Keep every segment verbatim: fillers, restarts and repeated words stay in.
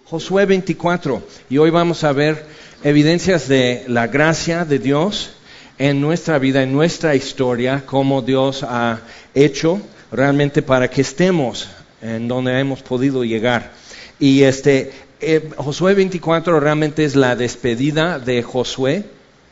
Josué veinticuatro, y hoy vamos a ver evidencias de la gracia de Dios en nuestra vida, en nuestra historia, cómo Dios ha hecho realmente para que estemos en donde hemos podido llegar. Y este eh, Josué veinticuatro realmente es la despedida de Josué.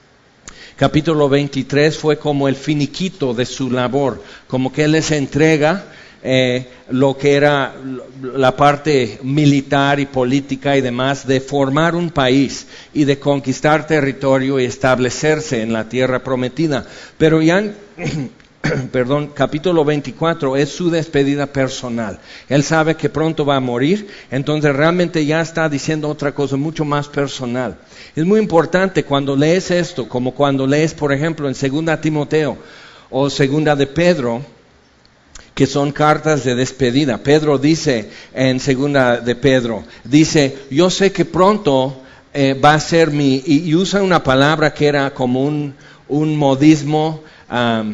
Capítulo veintitrés fue como el finiquito de su labor, como que él les entrega Eh, lo que era la parte militar y política y demás de formar un país y de conquistar territorio y establecerse en la tierra prometida. Pero ya en, perdón, capítulo veinticuatro es su despedida personal. Él sabe que pronto va a morir, entonces realmente ya está diciendo otra cosa mucho más personal. Es muy importante cuando lees esto, como cuando lees, por ejemplo, en segunda Timoteo o segunda de Pedro, que son cartas de despedida. Pedro dice en segunda de Pedro, dice, yo sé que pronto eh, va a ser mi, y, y usa una palabra que era como un, un modismo um,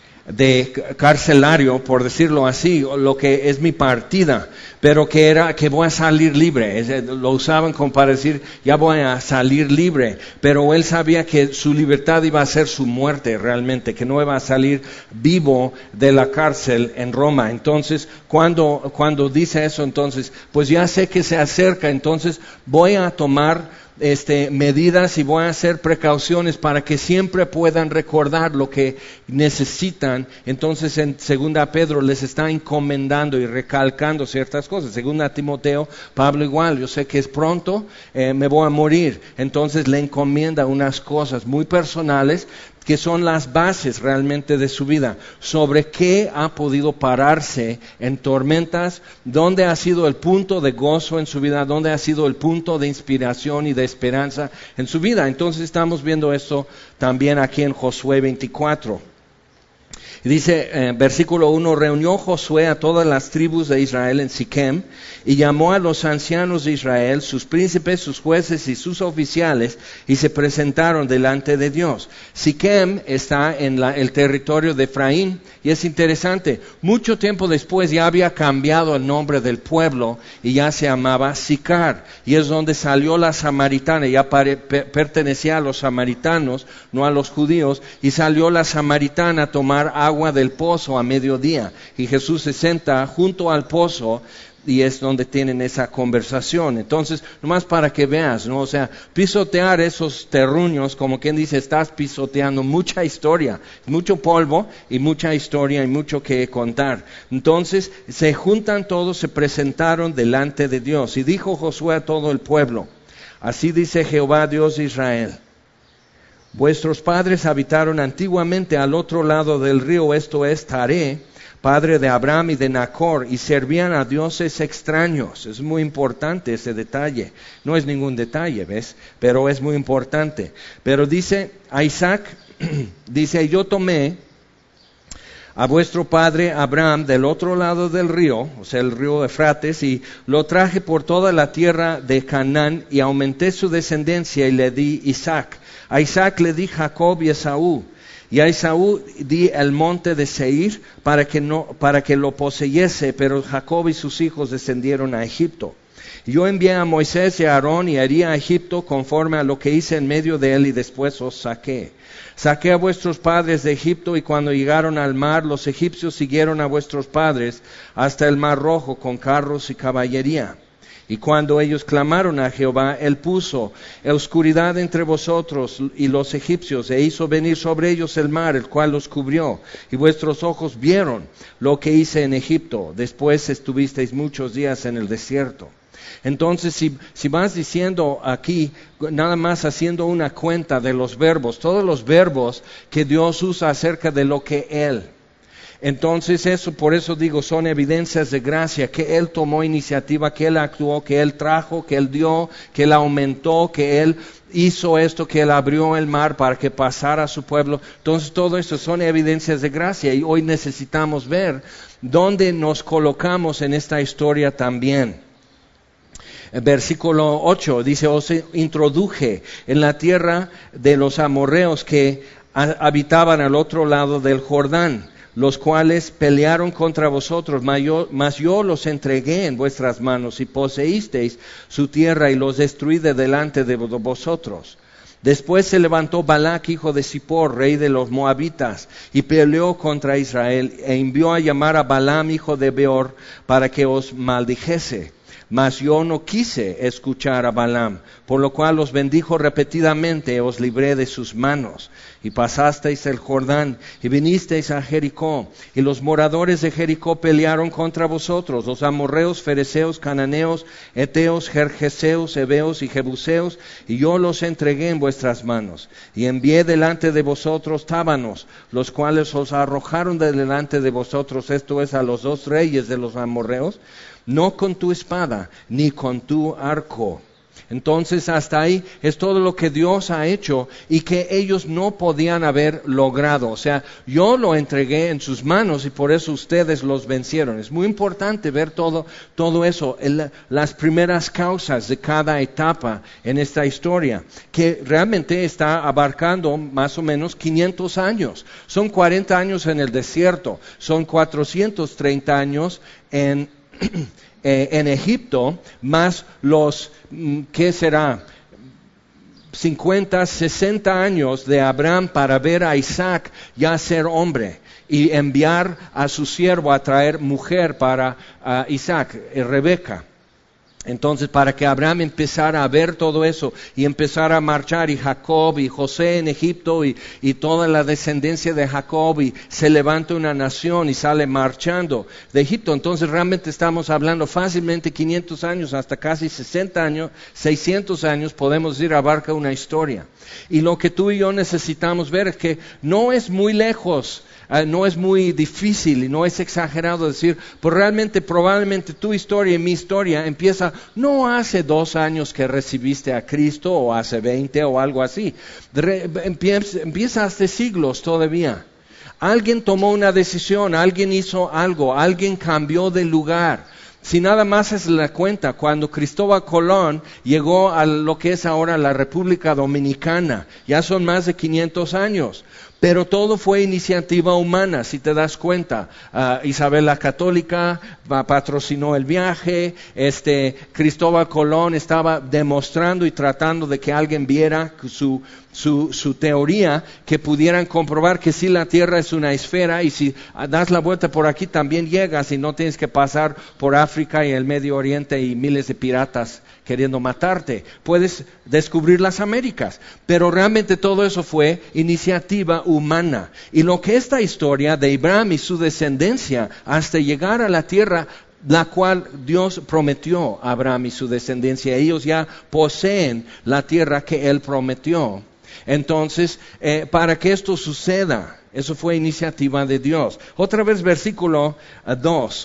de carcelario, por decirlo así, lo que es mi partida, pero que era que voy a salir libre. Es, lo usaban como para decir, ya voy a salir libre, pero él sabía que su libertad iba a ser su muerte realmente, que no iba a salir vivo de la cárcel en Roma. Entonces, cuando, cuando dice eso, entonces, pues ya sé que se acerca, entonces voy a tomar Este, medidas y voy a hacer precauciones para que siempre puedan recordar lo que necesitan. Entonces en segunda Pedro les está encomendando y recalcando ciertas cosas. Segunda Timoteo, Pablo igual, yo sé que es pronto, eh, me voy a morir. Entonces le encomienda unas cosas muy personales que son las bases realmente de su vida, sobre qué ha podido pararse en tormentas, dónde ha sido el punto de gozo en su vida, dónde ha sido el punto de inspiración y de esperanza en su vida. Entonces estamos viendo esto también aquí en Josué veinticuatro. Dice, eh, versículo uno, reunió Josué a todas las tribus de Israel en Siquem y llamó a los ancianos de Israel, sus príncipes, sus jueces y sus oficiales, y se presentaron delante de Dios. Siquem está en la, el territorio de Efraín, y es interesante, mucho tiempo después ya había cambiado el nombre del pueblo y ya se llamaba Sicar, y es donde salió la samaritana, ya pare, per, pertenecía a los samaritanos, no a los judíos, y salió la samaritana a tomar agua agua del pozo a mediodía, y Jesús se senta junto al pozo y es donde tienen esa conversación. Entonces, nomás para que veas, ¿no? O sea, pisotear esos terruños, como quien dice, estás pisoteando mucha historia, mucho polvo y mucha historia y mucho que contar. Entonces, se juntan todos, se presentaron delante de Dios, y dijo Josué a todo el pueblo, así dice Jehová Dios de Israel, vuestros padres habitaron antiguamente al otro lado del río, esto es Taré, padre de Abraham y de Nacor, y servían a dioses extraños. Es muy importante ese detalle. No es ningún detalle, ¿ves? Pero es muy importante. Pero dice a Isaac, dice, yo tomé a vuestro padre Abraham del otro lado del río, o sea, el río Eufrates, y lo traje por toda la tierra de Canaán, y aumenté su descendencia y le di Isaac. A Isaac le di Jacob y Esaú, y a Esaú di el monte de Seir para que, no, para que lo poseyese, pero Jacob y sus hijos descendieron a Egipto. Yo envié a Moisés y a Aarón y herí a Egipto conforme a lo que hice en medio de él, y después os saqué. Saqué a vuestros padres de Egipto, y cuando llegaron al mar, los egipcios siguieron a vuestros padres hasta el mar Rojo con carros y caballería. Y cuando ellos clamaron a Jehová, él puso oscuridad entre vosotros y los egipcios, e hizo venir sobre ellos el mar, el cual los cubrió. Y vuestros ojos vieron lo que hice en Egipto. Después estuvisteis muchos días en el desierto. Entonces, si, si vas diciendo aquí, nada más haciendo una cuenta de los verbos, todos los verbos que Dios usa acerca de lo que Él. Entonces eso, por eso digo, son evidencias de gracia, que Él tomó iniciativa, que Él actuó, que Él trajo, que Él dio, que Él aumentó, que Él hizo esto, que Él abrió el mar para que pasara a su pueblo. Entonces todo esto son evidencias de gracia, y hoy necesitamos ver dónde nos colocamos en esta historia también. Versículo ocho dice, os introduje en la tierra de los amorreos que habitaban al otro lado del Jordán. los cuales pelearon contra vosotros, mas yo, mas yo los entregué en vuestras manos, y poseísteis su tierra, y los destruí de delante de vosotros. Después se levantó Balac, hijo de Zippor, rey de los moabitas, y peleó contra Israel, e envió a llamar a Balaam, hijo de Beor, para que os maldijese. Mas yo no quise escuchar a Balaam, por lo cual os bendijo repetidamente, os libré de sus manos. Y pasasteis el Jordán, y vinisteis a Jericó, y los moradores de Jericó pelearon contra vosotros, los amorreos, fereceos, cananeos, eteos, gergeseos, heveos y jebuseos, y yo los entregué en vuestras manos. Y envié delante de vosotros tábanos, los cuales os arrojaron de delante de vosotros, esto es, a los dos reyes de los amorreos, no con tu espada, ni con tu arco. Entonces hasta ahí es todo lo que Dios ha hecho y que ellos no podían haber logrado. O sea, yo lo entregué en sus manos y por eso ustedes los vencieron. Es muy importante ver todo, todo eso, el, las primeras causas de cada etapa en esta historia, que realmente está abarcando más o menos quinientos años. Son cuarenta años en el desierto, son cuatrocientos treinta años en Eh, en Egipto, más los, ¿qué será? cincuenta, sesenta años de Abraham para ver a Isaac ya ser hombre y enviar a su siervo a traer mujer para uh, Isaac, eh, Rebeca. Entonces, para que Abraham empezara a ver todo eso y empezara a marchar, y Jacob y José en Egipto y, y toda la descendencia de Jacob, y se levanta una nación y sale marchando de Egipto. Entonces, realmente estamos hablando fácilmente quinientos años, hasta casi sesenta años, seiscientos años, podemos decir, abarca una historia. Y lo que tú y yo necesitamos ver es que no es muy lejos, Uh, no es muy difícil y no es exagerado decir, pues realmente probablemente tu historia y mi historia empieza no hace dos años que recibiste a Cristo o hace veinte o algo así, Re, empieza, empieza hace siglos todavía. Alguien tomó una decisión, alguien hizo algo, alguien cambió de lugar. Si nada más es la cuenta, cuando Cristóbal Colón llegó a lo que es ahora la República Dominicana, ya son más de quinientos años. Pero todo fue iniciativa humana, si te das cuenta. Uh, Isabel la Católica patrocinó el viaje, este, Cristóbal Colón estaba demostrando y tratando de que alguien viera su, su, su teoría, que pudieran comprobar que sí, la Tierra es una esfera, y si das la vuelta por aquí también llegas y no tienes que pasar por África y el Medio Oriente y miles de piratas queriendo matarte. Puedes descubrir las Américas, pero realmente todo eso fue iniciativa humana. Y lo que esta historia de Abraham y su descendencia hasta llegar a la tierra, la cual Dios prometió a Abraham y su descendencia, ellos ya poseen la tierra que Él prometió. Entonces, eh, para que esto suceda, eso fue iniciativa de Dios. Otra vez, versículo uh, dos.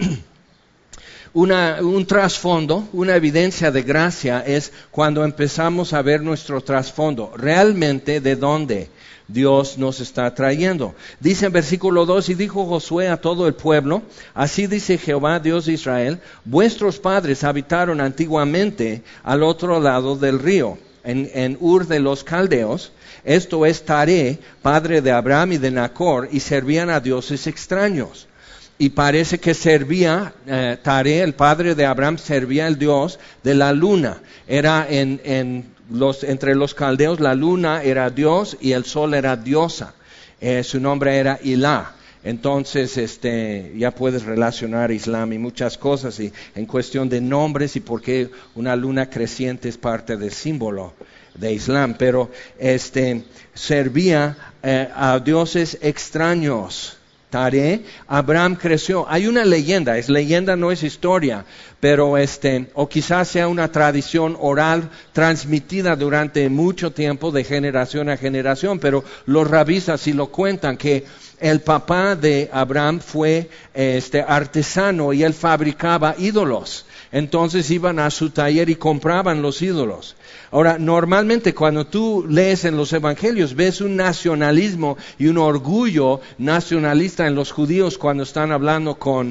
Una, un trasfondo, una evidencia de gracia es cuando empezamos a ver nuestro trasfondo, realmente de dónde Dios nos está trayendo. Dice en versículo dos, y dijo Josué a todo el pueblo, así dice Jehová, Dios de Israel, vuestros padres habitaron antiguamente al otro lado del río, en, en Ur de los Caldeos, esto es Taré, padre de Abraham y de Nacor, y servían a dioses extraños. Y parece que servía, eh, Taré, el padre de Abraham, servía al dios de la luna. Era en, en los, entre los caldeos, la luna era dios y el sol era diosa. Eh, su nombre era Ilá. Entonces, este, ya puedes relacionar Islam y muchas cosas, y en cuestión de nombres y por qué una luna creciente es parte del símbolo de Islam. Pero este, servía eh, a dioses extraños. Taré, Abraham creció. Hay una leyenda, es leyenda, no es historia, pero este, o quizás sea una tradición oral transmitida durante mucho tiempo de generación a generación, pero los rabís así lo cuentan, que el papá de Abraham fue este artesano y él fabricaba ídolos. Entonces iban a su taller y compraban los ídolos. Ahora, normalmente cuando tú lees en los evangelios, ves un nacionalismo y un orgullo nacionalista en los judíos cuando están hablando con,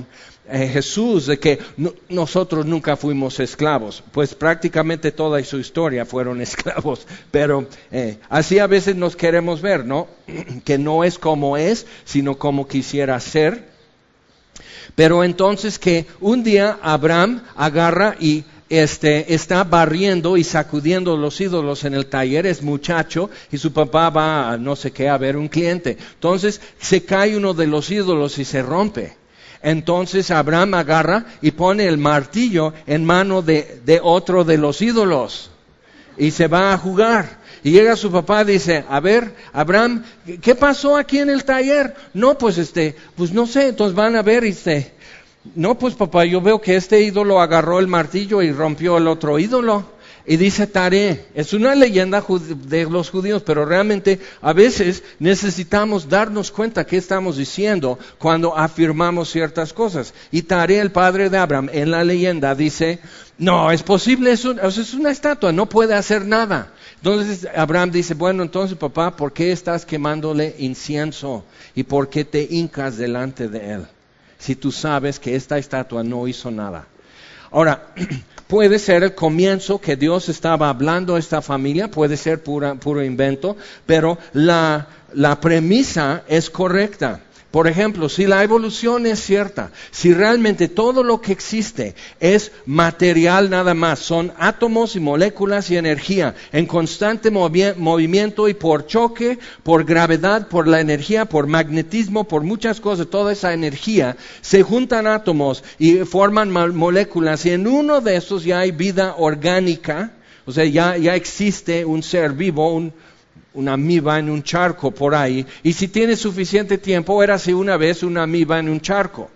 eh, Jesús de que no, nosotros nunca fuimos esclavos. Pues prácticamente toda su historia fueron esclavos. Pero eh, así a veces nos queremos ver, ¿no? Que no es como es, sino como quisiera ser. Pero entonces que un día Abraham agarra y Este, está barriendo y sacudiendo los ídolos en el taller, es muchacho, y su papá va a no sé qué a ver un cliente. Entonces se cae uno de los ídolos y se rompe. Entonces Abraham agarra y pone el martillo en mano de, de otro de los ídolos y se va a jugar. Y llega su papá y dice, a ver, Abraham, ¿qué pasó aquí en el taller? No, pues este, pues no sé. Entonces van a ver y dice, no, pues papá, yo veo que este ídolo agarró el martillo y rompió el otro ídolo. Y dice Taré, es una leyenda de los judíos, pero realmente a veces necesitamos darnos cuenta qué estamos diciendo cuando afirmamos ciertas cosas. Y Taré, el padre de Abraham, en la leyenda dice, no, es posible, es, un, es una estatua, no puede hacer nada. Entonces Abraham dice, bueno, entonces papá, ¿por qué estás quemándole incienso? ¿Y por qué te hincas delante de él? Si tú sabes que esta estatua no hizo nada. Ahora, puede ser el comienzo que Dios estaba hablando a esta familia, puede ser pura, puro invento, pero la, la premisa es correcta. Por ejemplo, si la evolución es cierta, si realmente todo lo que existe es material nada más, son átomos y moléculas y energía en constante movi- movimiento y por choque, por gravedad, por la energía, por magnetismo, por muchas cosas, toda esa energía, se juntan átomos y forman mo- moléculas y en uno de estos ya hay vida orgánica, o sea, ya, ya existe un ser vivo, un una amiba en un charco por ahí, y si tienes suficiente tiempo, érase una vez una amiba en un charco.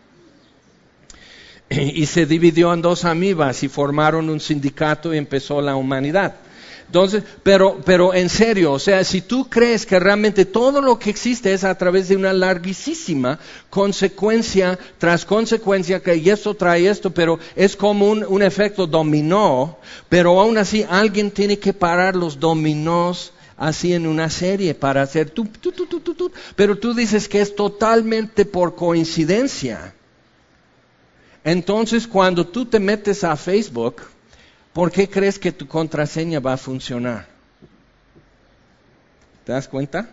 Y se dividió en dos amibas y formaron un sindicato y empezó la humanidad. Entonces, pero, pero en serio, o sea, si tú crees que realmente todo lo que existe es a través de una larguísima consecuencia tras consecuencia, que y esto trae esto, pero es como un, un efecto dominó, pero aún así alguien tiene que parar los dominós así en una serie para hacer tú, tú, tú, tú, tú, tú, pero tú dices que es totalmente por coincidencia. Entonces, cuando tú te metes a Facebook, ¿por qué crees que tu contraseña va a funcionar? ¿Te das cuenta?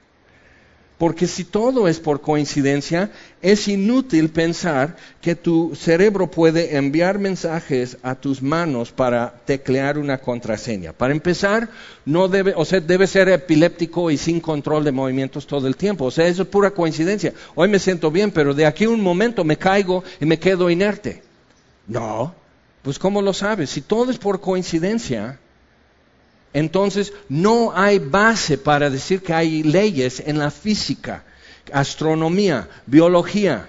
Porque si todo es por coincidencia, es inútil pensar que tu cerebro puede enviar mensajes a tus manos para teclear una contraseña. Para empezar, no debe, o sea, debe ser epiléptico y sin control de movimientos todo el tiempo. O sea, eso es pura coincidencia. Hoy me siento bien, pero de aquí a un momento me caigo y me quedo inerte. No, pues ¿cómo lo sabes? Si todo es por coincidencia, entonces no hay base para decir que hay leyes en la física, astronomía, biología.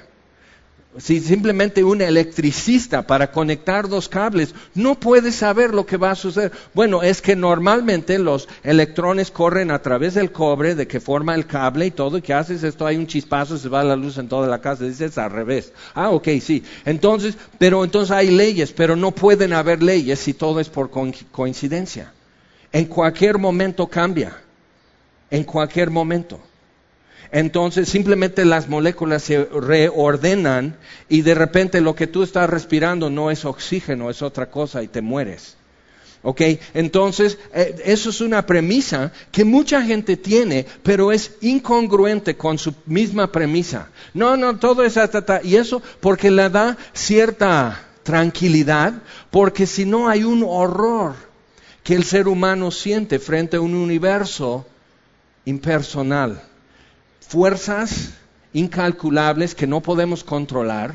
Si simplemente un electricista para conectar dos cables no puede saber lo que va a suceder. Bueno, es que normalmente los electrones corren a través del cobre de que forma el cable y todo, y que haces esto, hay un chispazo, se va la luz en toda la casa, dices al revés. Ah, ok, sí. Entonces, pero entonces hay leyes, pero no pueden haber leyes si todo es por co- coincidencia. En cualquier momento cambia, en cualquier momento. Entonces simplemente las moléculas se reordenan y de repente lo que tú estás respirando no es oxígeno, es otra cosa y te mueres. ¿Ok? Entonces eh, eso es una premisa que mucha gente tiene, pero es incongruente con su misma premisa. No, no, todo es atata, y eso porque le da cierta tranquilidad, porque si no hay un horror que el ser humano siente frente a un universo impersonal. Fuerzas incalculables que no podemos controlar.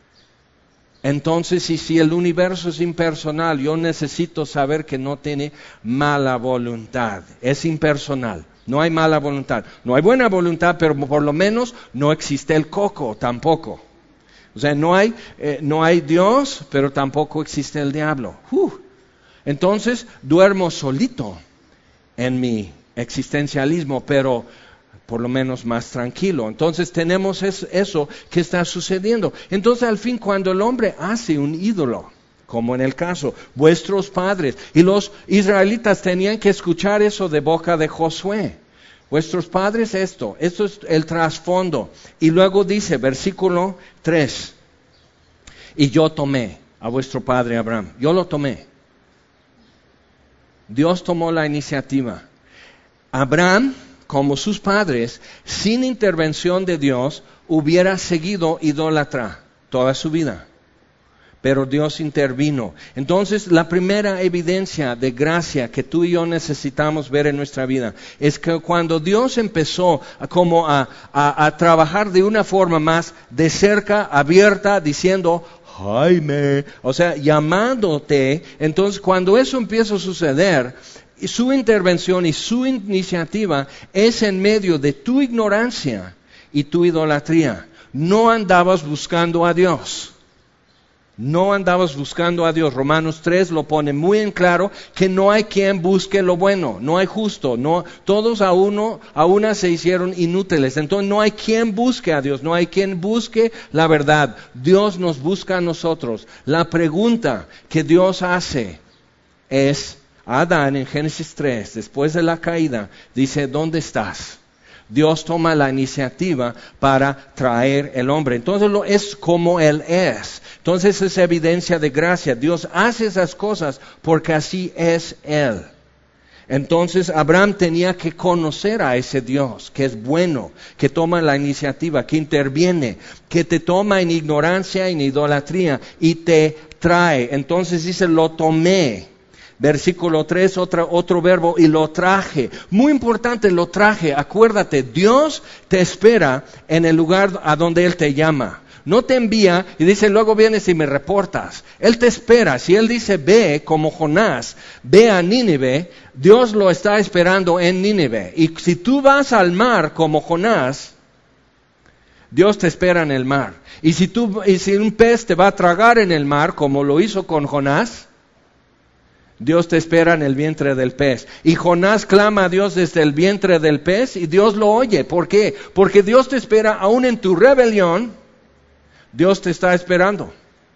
Entonces, y si el universo es impersonal, yo necesito saber que no tiene mala voluntad. Es impersonal, no hay mala voluntad. No hay buena voluntad, pero por lo menos no existe el coco tampoco. O sea, no hay, eh, no hay Dios, pero tampoco existe el diablo. Uh. Entonces, duermo solito en mi existencialismo, pero por lo menos más tranquilo. Entonces, tenemos es, eso que está sucediendo. Entonces, al fin, cuando el hombre hace un ídolo, como en el caso, vuestros padres, y los israelitas tenían que escuchar eso de boca de Josué. Vuestros padres esto, esto es el trasfondo. Y luego dice, versículo tres. y yo tomé a vuestro padre Abraham. Yo lo tomé. Dios tomó la iniciativa. Abraham, como sus padres, sin intervención de Dios, hubiera seguido idólatra toda su vida. Pero Dios intervino. Entonces, la primera evidencia de gracia que tú y yo necesitamos ver en nuestra vida es que cuando Dios empezó a, como a, a, a trabajar de una forma más de cerca, abierta, diciendo, Jaime, o sea, llamándote, entonces cuando eso empieza a suceder, su intervención y su iniciativa es en medio de tu ignorancia y tu idolatría. No andabas buscando a Dios. No andabas buscando a Dios. Romanos tres lo pone muy en claro que no hay quien busque lo bueno, no hay justo, no, todos a uno, a una se hicieron inútiles. Entonces no hay quien busque a Dios, no hay quien busque la verdad. Dios nos busca a nosotros. La pregunta que Dios hace es a Adán en Génesis tres, después de la caída, dice, ¿dónde estás? Dios toma la iniciativa para traer el hombre. Entonces lo, es como Él es. Entonces es evidencia de gracia. Dios hace esas cosas porque así es Él. Entonces Abraham tenía que conocer a ese Dios que es bueno, que toma la iniciativa, que interviene, que te toma en ignorancia, en idolatría y te trae. Entonces dice, lo tomé. Versículo tres, otra, otro verbo, y lo traje. Muy importante, lo traje. Acuérdate, Dios te espera en el lugar a donde Él te llama. No te envía y dice, luego vienes y me reportas. Él te espera. Si Él dice, ve como Jonás, ve a Nínive, Dios lo está esperando en Nínive. Y si tú vas al mar como Jonás, Dios te espera en el mar. Y si, tú, y si un pez te va a tragar en el mar, como lo hizo con Jonás, Dios te espera en el vientre del pez. Y Jonás clama a Dios desde el vientre del pez y Dios lo oye. ¿Por qué? Porque Dios te espera aún en tu rebelión. Dios te está esperando.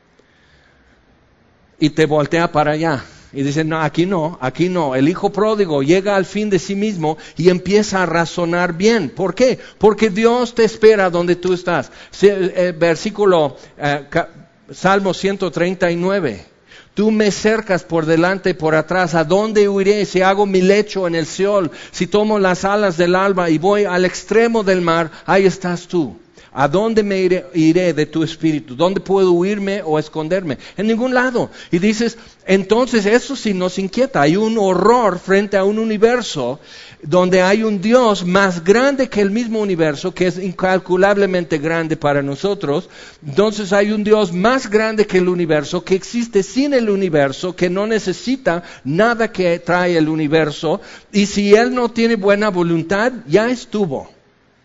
Y te voltea para allá. Y dice, no, aquí no, aquí no. El hijo pródigo llega al fin de sí mismo y empieza a razonar bien. ¿Por qué? Porque Dios te espera donde tú estás. Versículo, eh, Salmo ciento treinta y nueve. Tú me cercas por delante y por atrás. ¿A dónde huiré si hago mi lecho en el Seol? Si tomo las alas del alba y voy al extremo del mar, ahí estás tú. ¿A dónde me iré, iré de tu espíritu? ¿Dónde puedo huirme o esconderme? En ningún lado. Y dices, entonces eso sí nos inquieta. Hay un horror frente a un universo donde hay un Dios más grande que el mismo universo, que es incalculablemente grande para nosotros. Entonces hay un Dios más grande que el universo, que existe sin el universo, que no necesita nada que trae el universo. Y si Él no tiene buena voluntad, ya estuvo.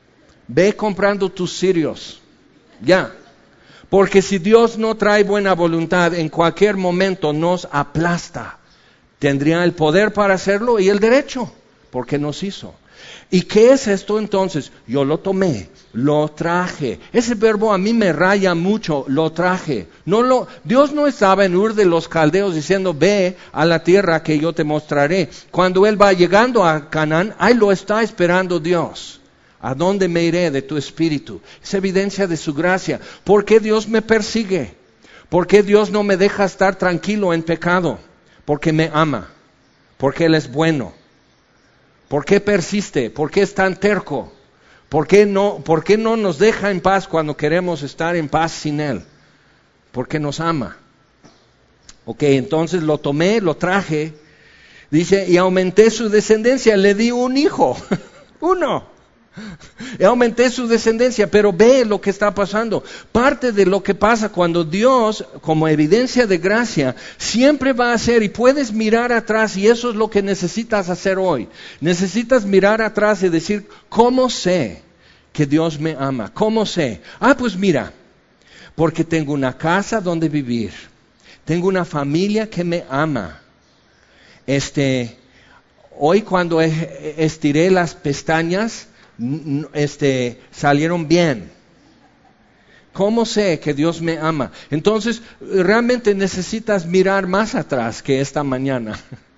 Ve comprando tus cirios, ya. Porque si Dios no trae buena voluntad, en cualquier momento nos aplasta. Tendría el poder para hacerlo y el derecho, porque nos hizo. ¿Y qué es esto entonces? Yo lo tomé, lo traje. Ese verbo a mí me raya mucho, lo traje. No lo, Dios no estaba en Ur de los Caldeos diciendo, ve a la tierra que yo te mostraré. Cuando Él va llegando a Canaán, ahí lo está esperando Dios. ¿A dónde me iré de tu espíritu? Es evidencia de su gracia. ¿Por qué Dios me persigue? ¿Por qué Dios no me deja estar tranquilo en pecado? Porque me ama. Porque Él es bueno. ¿Por qué persiste? ¿Por qué es tan terco? ¿Por qué no, por qué no nos deja en paz cuando queremos estar en paz sin Él? Porque nos ama. Ok, entonces lo tomé, lo traje. Dice, y aumenté su descendencia, le di un hijo. Uno. Y aumenté su descendencia, pero ve lo que está pasando. Parte de lo que pasa cuando Dios, como evidencia de gracia, siempre va a hacer, y puedes mirar atrás, y eso es lo que necesitas hacer hoy. Necesitas mirar atrás y decir, ¿cómo sé que Dios me ama? ¿Cómo sé? Ah, pues mira, porque tengo una casa donde vivir, tengo una familia que me ama. Este, hoy cuando estiré las pestañas, Este, salieron bien. ¿Cómo sé que Dios me ama? Entonces, realmente necesitas mirar más atrás que esta mañana.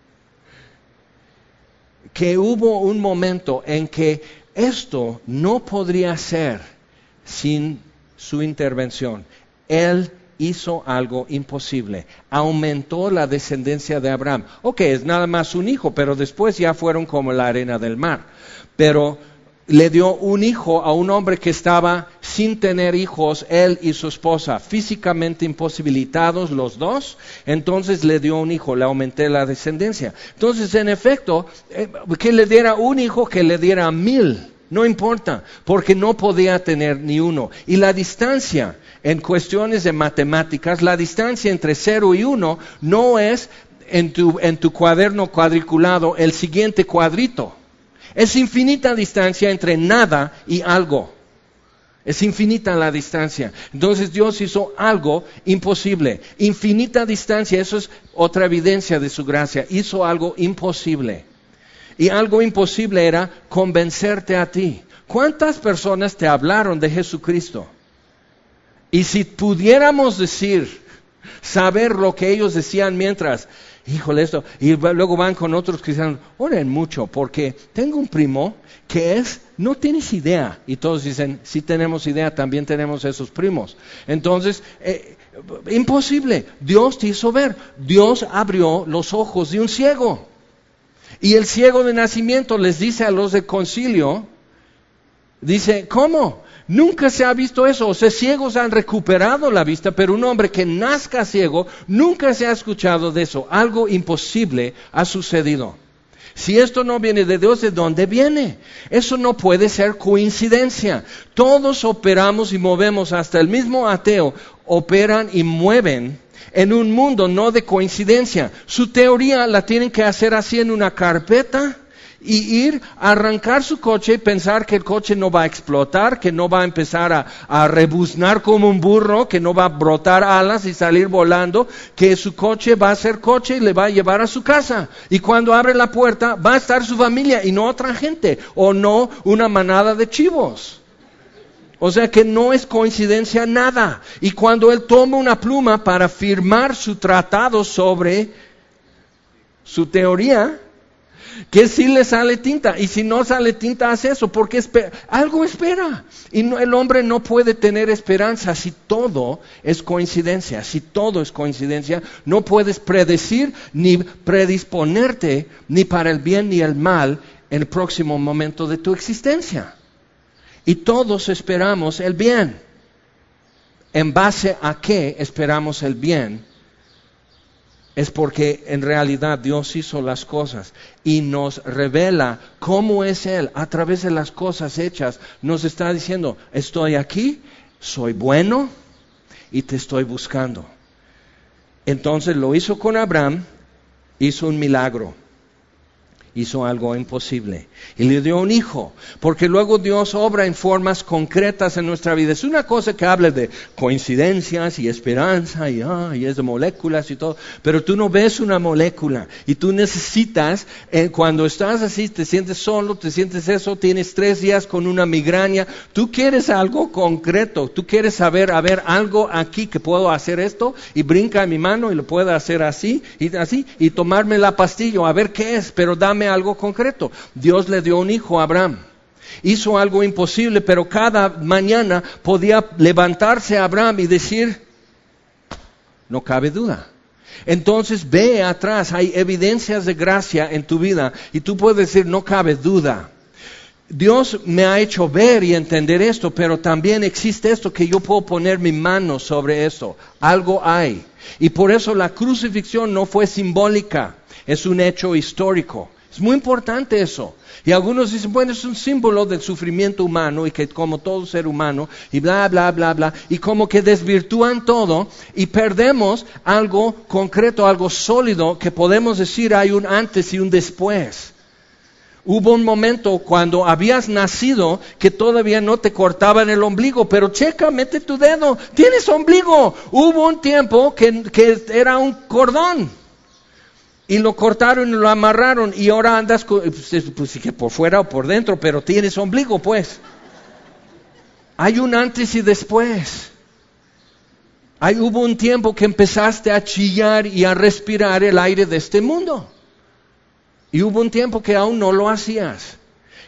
Que hubo un momento en que esto no podría ser sin su intervención. Él hizo algo imposible. Aumentó la descendencia de Abraham. Ok, es nada más un hijo, pero después ya fueron como la arena del mar. Pero le dio un hijo a un hombre que estaba sin tener hijos, él y su esposa, físicamente imposibilitados los dos. Entonces le dio un hijo, le aumenté la descendencia. Entonces, en efecto, eh, que le diera un hijo, que le diera mil, no importa, porque no podía tener ni uno. Y la distancia, en cuestiones de matemáticas, la distancia entre cero y uno no es en tu, en tu cuaderno cuadriculado el siguiente cuadrito. Es infinita distancia entre nada y algo. Es infinita la distancia. Entonces Dios hizo algo imposible. Infinita distancia, eso es otra evidencia de su gracia. Hizo algo imposible. Y algo imposible era convencerte a ti. ¿Cuántas personas te hablaron de Jesucristo? Y si pudiéramos decir, saber lo que ellos decían mientras, híjole esto, y luego van con otros que dicen, oren mucho, porque tengo un primo que es, no tienes idea, y todos dicen, sí tenemos idea, también tenemos esos primos. Entonces, eh, imposible, Dios te hizo ver, Dios abrió los ojos de un ciego, y el ciego de nacimiento les dice a los del concilio, dice, ¿cómo? Nunca se ha visto eso, o sea, ciegos han recuperado la vista, pero un hombre que nazca ciego, nunca se ha escuchado de eso. Algo imposible ha sucedido. Si esto no viene de Dios, ¿de dónde viene? Eso no puede ser coincidencia. Todos operamos y movemos, hasta el mismo ateo, operan y mueven en un mundo no de coincidencia. Su teoría la tienen que hacer así en una carpeta, y ir a arrancar su coche y pensar que el coche no va a explotar, que no va a empezar a, a rebuznar como un burro, que no va a brotar alas y salir volando, que su coche va a ser coche y le va a llevar a su casa. Y cuando abre la puerta va a estar su familia y no otra gente, o no una manada de chivos. O sea que no es coincidencia nada. Y cuando él toma una pluma para firmar su tratado sobre su teoría, que si le sale tinta, y si no sale tinta hace eso, porque espera, algo espera, y no, el hombre no puede tener esperanza si todo es coincidencia. Si todo es coincidencia, no puedes predecir ni predisponerte ni para el bien ni el mal en el próximo momento de tu existencia. Y todos esperamos el bien. ¿En base a qué esperamos el bien? Es porque en realidad Dios hizo las cosas y nos revela cómo es Él a través de las cosas hechas. Nos está diciendo, estoy aquí, soy bueno y te estoy buscando. Entonces lo hizo con Abraham, hizo un milagro. Hizo algo imposible y le dio un hijo, porque luego Dios obra en formas concretas en nuestra vida. Es una cosa que hable de coincidencias y esperanza y, ah, y es de moléculas y todo, pero tú no ves una molécula y tú necesitas, eh, cuando estás así, te sientes solo, te sientes eso, tienes tres días con una migraña, tú quieres algo concreto, tú quieres saber, a ver, algo aquí que puedo hacer esto y brinca en mi mano y lo puedo hacer así y así y tomarme la pastilla, a ver qué es, pero dame algo concreto. Dios le dio un hijo a Abraham. Hizo algo imposible, pero cada mañana podía levantarse Abraham y decir, no cabe duda. Entonces ve atrás, hay evidencias de gracia en tu vida y tú puedes decir, no cabe duda. Dios me ha hecho ver y entender esto, pero también existe esto que yo puedo poner mi mano sobre esto. Algo hay. Y por eso la crucifixión no fue simbólica, es un hecho histórico. Es muy importante eso. Y algunos dicen, bueno, es un símbolo del sufrimiento humano y que como todo ser humano y bla, bla, bla, bla. Y como que desvirtúan todo y perdemos algo concreto, algo sólido que podemos decir hay un antes y un después. Hubo un momento cuando habías nacido que todavía no te cortaban el ombligo, pero checa, mete tu dedo, tienes ombligo. Hubo un tiempo que, que era un cordón. Y lo cortaron y lo amarraron y ahora andas, con, pues, pues que por fuera o por dentro, pero tienes ombligo pues. Hay un antes y después. Hay, hubo un tiempo que empezaste a chillar y a respirar el aire de este mundo. Y hubo un tiempo que aún no lo hacías.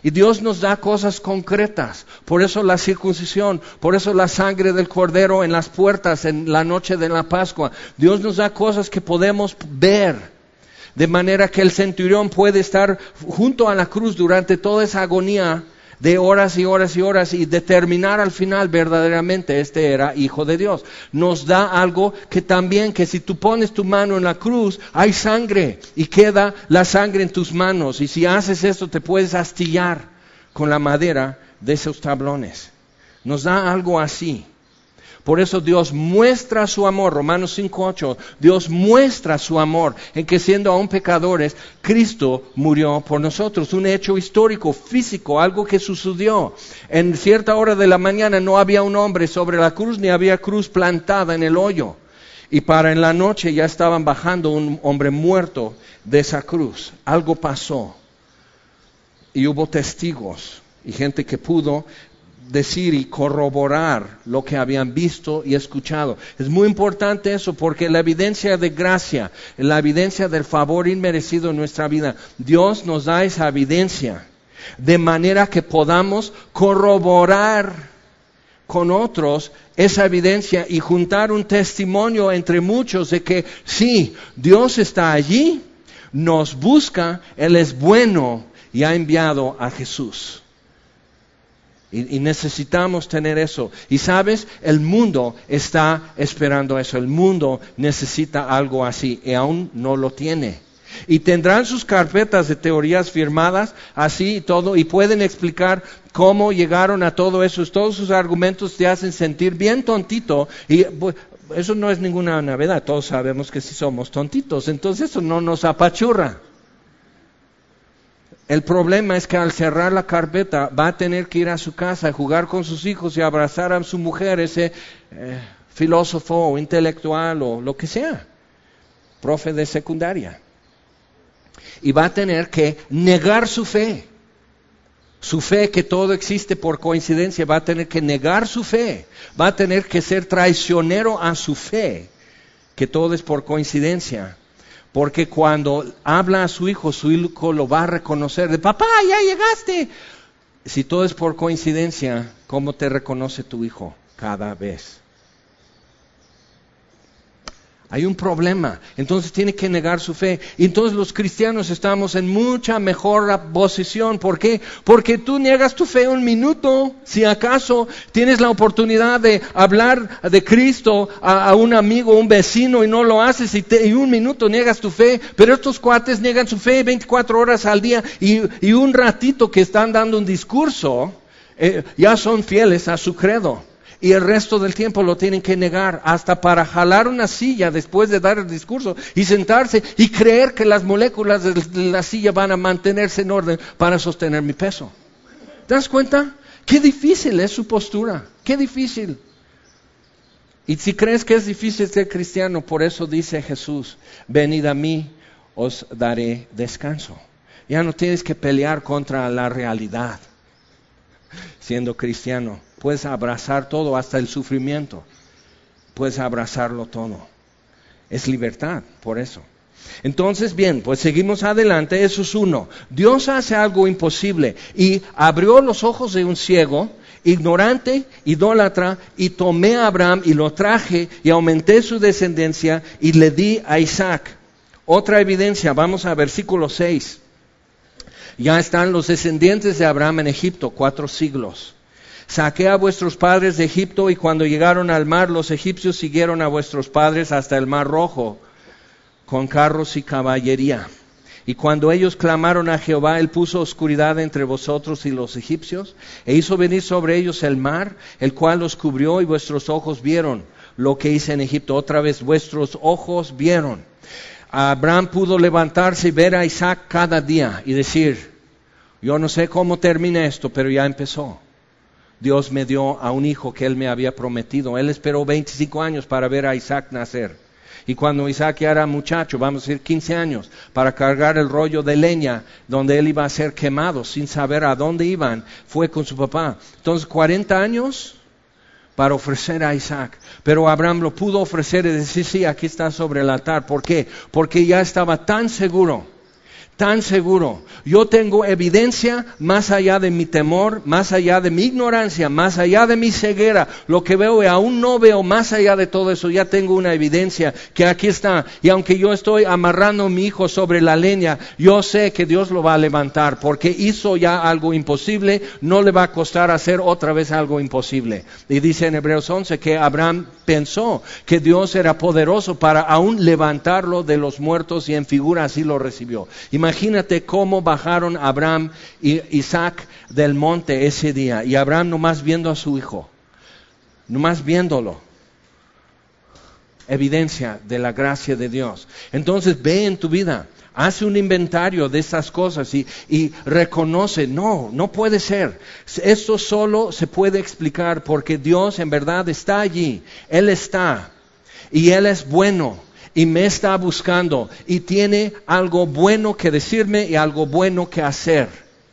Y Dios nos da cosas concretas. Por eso la circuncisión, por eso la sangre del cordero en las puertas en la noche de la Pascua. Dios nos da cosas que podemos ver. De manera que el centurión puede estar junto a la cruz durante toda esa agonía de horas y horas y horas y determinar al final verdaderamente este era hijo de Dios. Nos da algo que también, que si tú pones tu mano en la cruz, hay sangre y queda la sangre en tus manos. Y si haces esto te puedes astillar con la madera de esos tablones. Nos da algo así. Por eso Dios muestra su amor, Romanos cinco ocho, Dios muestra su amor en que siendo aún pecadores, Cristo murió por nosotros. Un hecho histórico, físico, algo que sucedió. En cierta hora de la mañana no había un hombre sobre la cruz, ni había cruz plantada en el hoyo. Y para en la noche ya estaban bajando un hombre muerto de esa cruz. Algo pasó. Y hubo testigos y gente que pudo decir y corroborar lo que habían visto y escuchado. Es muy importante eso porque la evidencia de gracia, la evidencia del favor inmerecido en nuestra vida, Dios nos da esa evidencia de manera que podamos corroborar con otros esa evidencia y juntar un testimonio entre muchos de que sí, Dios está allí, nos busca, Él es bueno y ha enviado a Jesús. Y, y necesitamos tener eso. Y sabes, el mundo está esperando eso. El mundo necesita algo así y aún no lo tiene. Y tendrán sus carpetas de teorías firmadas así y todo. Y pueden explicar cómo llegaron a todo eso. Todos sus argumentos te hacen sentir bien tontito. Y pues, eso no es ninguna novedad. Todos sabemos que sí somos tontitos. Entonces eso no nos apachurra. El problema es que al cerrar la carpeta va a tener que ir a su casa, jugar con sus hijos y abrazar a su mujer, ese eh, filósofo o intelectual o lo que sea, profe de secundaria. Y va a tener que negar su fe. Su fe que todo existe por coincidencia, va a tener que negar su fe. Va a tener que ser traicionero a su fe, que todo es por coincidencia. Porque cuando habla a su hijo, su hijo lo va a reconocer. De papá, ya llegaste. Si todo es por coincidencia, ¿cómo te reconoce tu hijo cada vez? Hay un problema. Entonces tiene que negar su fe. Y entonces los cristianos estamos en mucha mejor posición. ¿Por qué? Porque tú niegas tu fe un minuto. Si acaso tienes la oportunidad de hablar de Cristo a, a un amigo, un vecino, y no lo haces, y, te, y un minuto niegas tu fe. Pero estos cuates niegan su fe veinticuatro horas al día. Y, y un ratito que están dando un discurso, eh, ya son fieles a su credo. Y el resto del tiempo lo tienen que negar, hasta para jalar una silla después de dar el discurso y sentarse y creer que las moléculas de la silla van a mantenerse en orden para sostener mi peso. ¿Te das cuenta? Qué difícil es su postura, qué difícil. Y si crees que es difícil ser cristiano, por eso dice Jesús, venid a mí, os daré descanso. Ya no tienes que pelear contra la realidad siendo cristiano. Puedes abrazar todo, hasta el sufrimiento. Puedes abrazarlo todo. Es libertad, por eso. Entonces, bien, pues seguimos adelante. Eso es uno. Dios hace algo imposible y abrió los ojos de un ciego, ignorante, idólatra, y tomé a Abraham y lo traje y aumenté su descendencia y le di a Isaac. Otra evidencia, vamos a versículo seis. Ya están los descendientes de Abraham en Egipto, cuatro siglos. Saqué a vuestros padres de Egipto y cuando llegaron al mar, los egipcios siguieron a vuestros padres hasta el mar Rojo, con carros y caballería. Y cuando ellos clamaron a Jehová, Él puso oscuridad entre vosotros y los egipcios, e hizo venir sobre ellos el mar, el cual los cubrió, y vuestros ojos vieron lo que hice en Egipto. Otra vez, vuestros ojos vieron. Abraham pudo levantarse y ver a Isaac cada día y decir, yo no sé cómo termina esto, pero ya empezó. Dios me dio a un hijo que Él me había prometido. Él esperó veinticinco años para ver a Isaac nacer. Y cuando Isaac ya era muchacho, vamos a decir quince años, para cargar el rollo de leña donde él iba a ser quemado sin saber a dónde iban, fue con su papá. Entonces, cuarenta años para ofrecer a Isaac. Pero Abraham lo pudo ofrecer y decir, sí, aquí está sobre el altar. ¿Por qué? Porque ya estaba tan seguro, tan seguro. Yo tengo evidencia más allá de mi temor, más allá de mi ignorancia, más allá de mi ceguera. Lo que veo y aún no veo, más allá de todo eso, ya tengo una evidencia que aquí está. Y aunque yo estoy amarrando a mi hijo sobre la leña, yo sé que Dios lo va a levantar, porque hizo ya algo imposible, no le va a costar hacer otra vez algo imposible. Y dice en Hebreos once que Abraham pensó que Dios era poderoso para aún levantarlo de los muertos, y en figura así lo recibió. Imagínate cómo bajaron Abraham y Isaac del monte ese día, y Abraham nomás viendo a su hijo, nomás viéndolo. Evidencia de la gracia de Dios. Entonces ve en tu vida, hace un inventario de esas cosas y, y reconoce, no, no puede ser. Esto solo se puede explicar porque Dios en verdad está allí. Él está y Él es bueno y me está buscando y tiene algo bueno que decirme y algo bueno que hacer.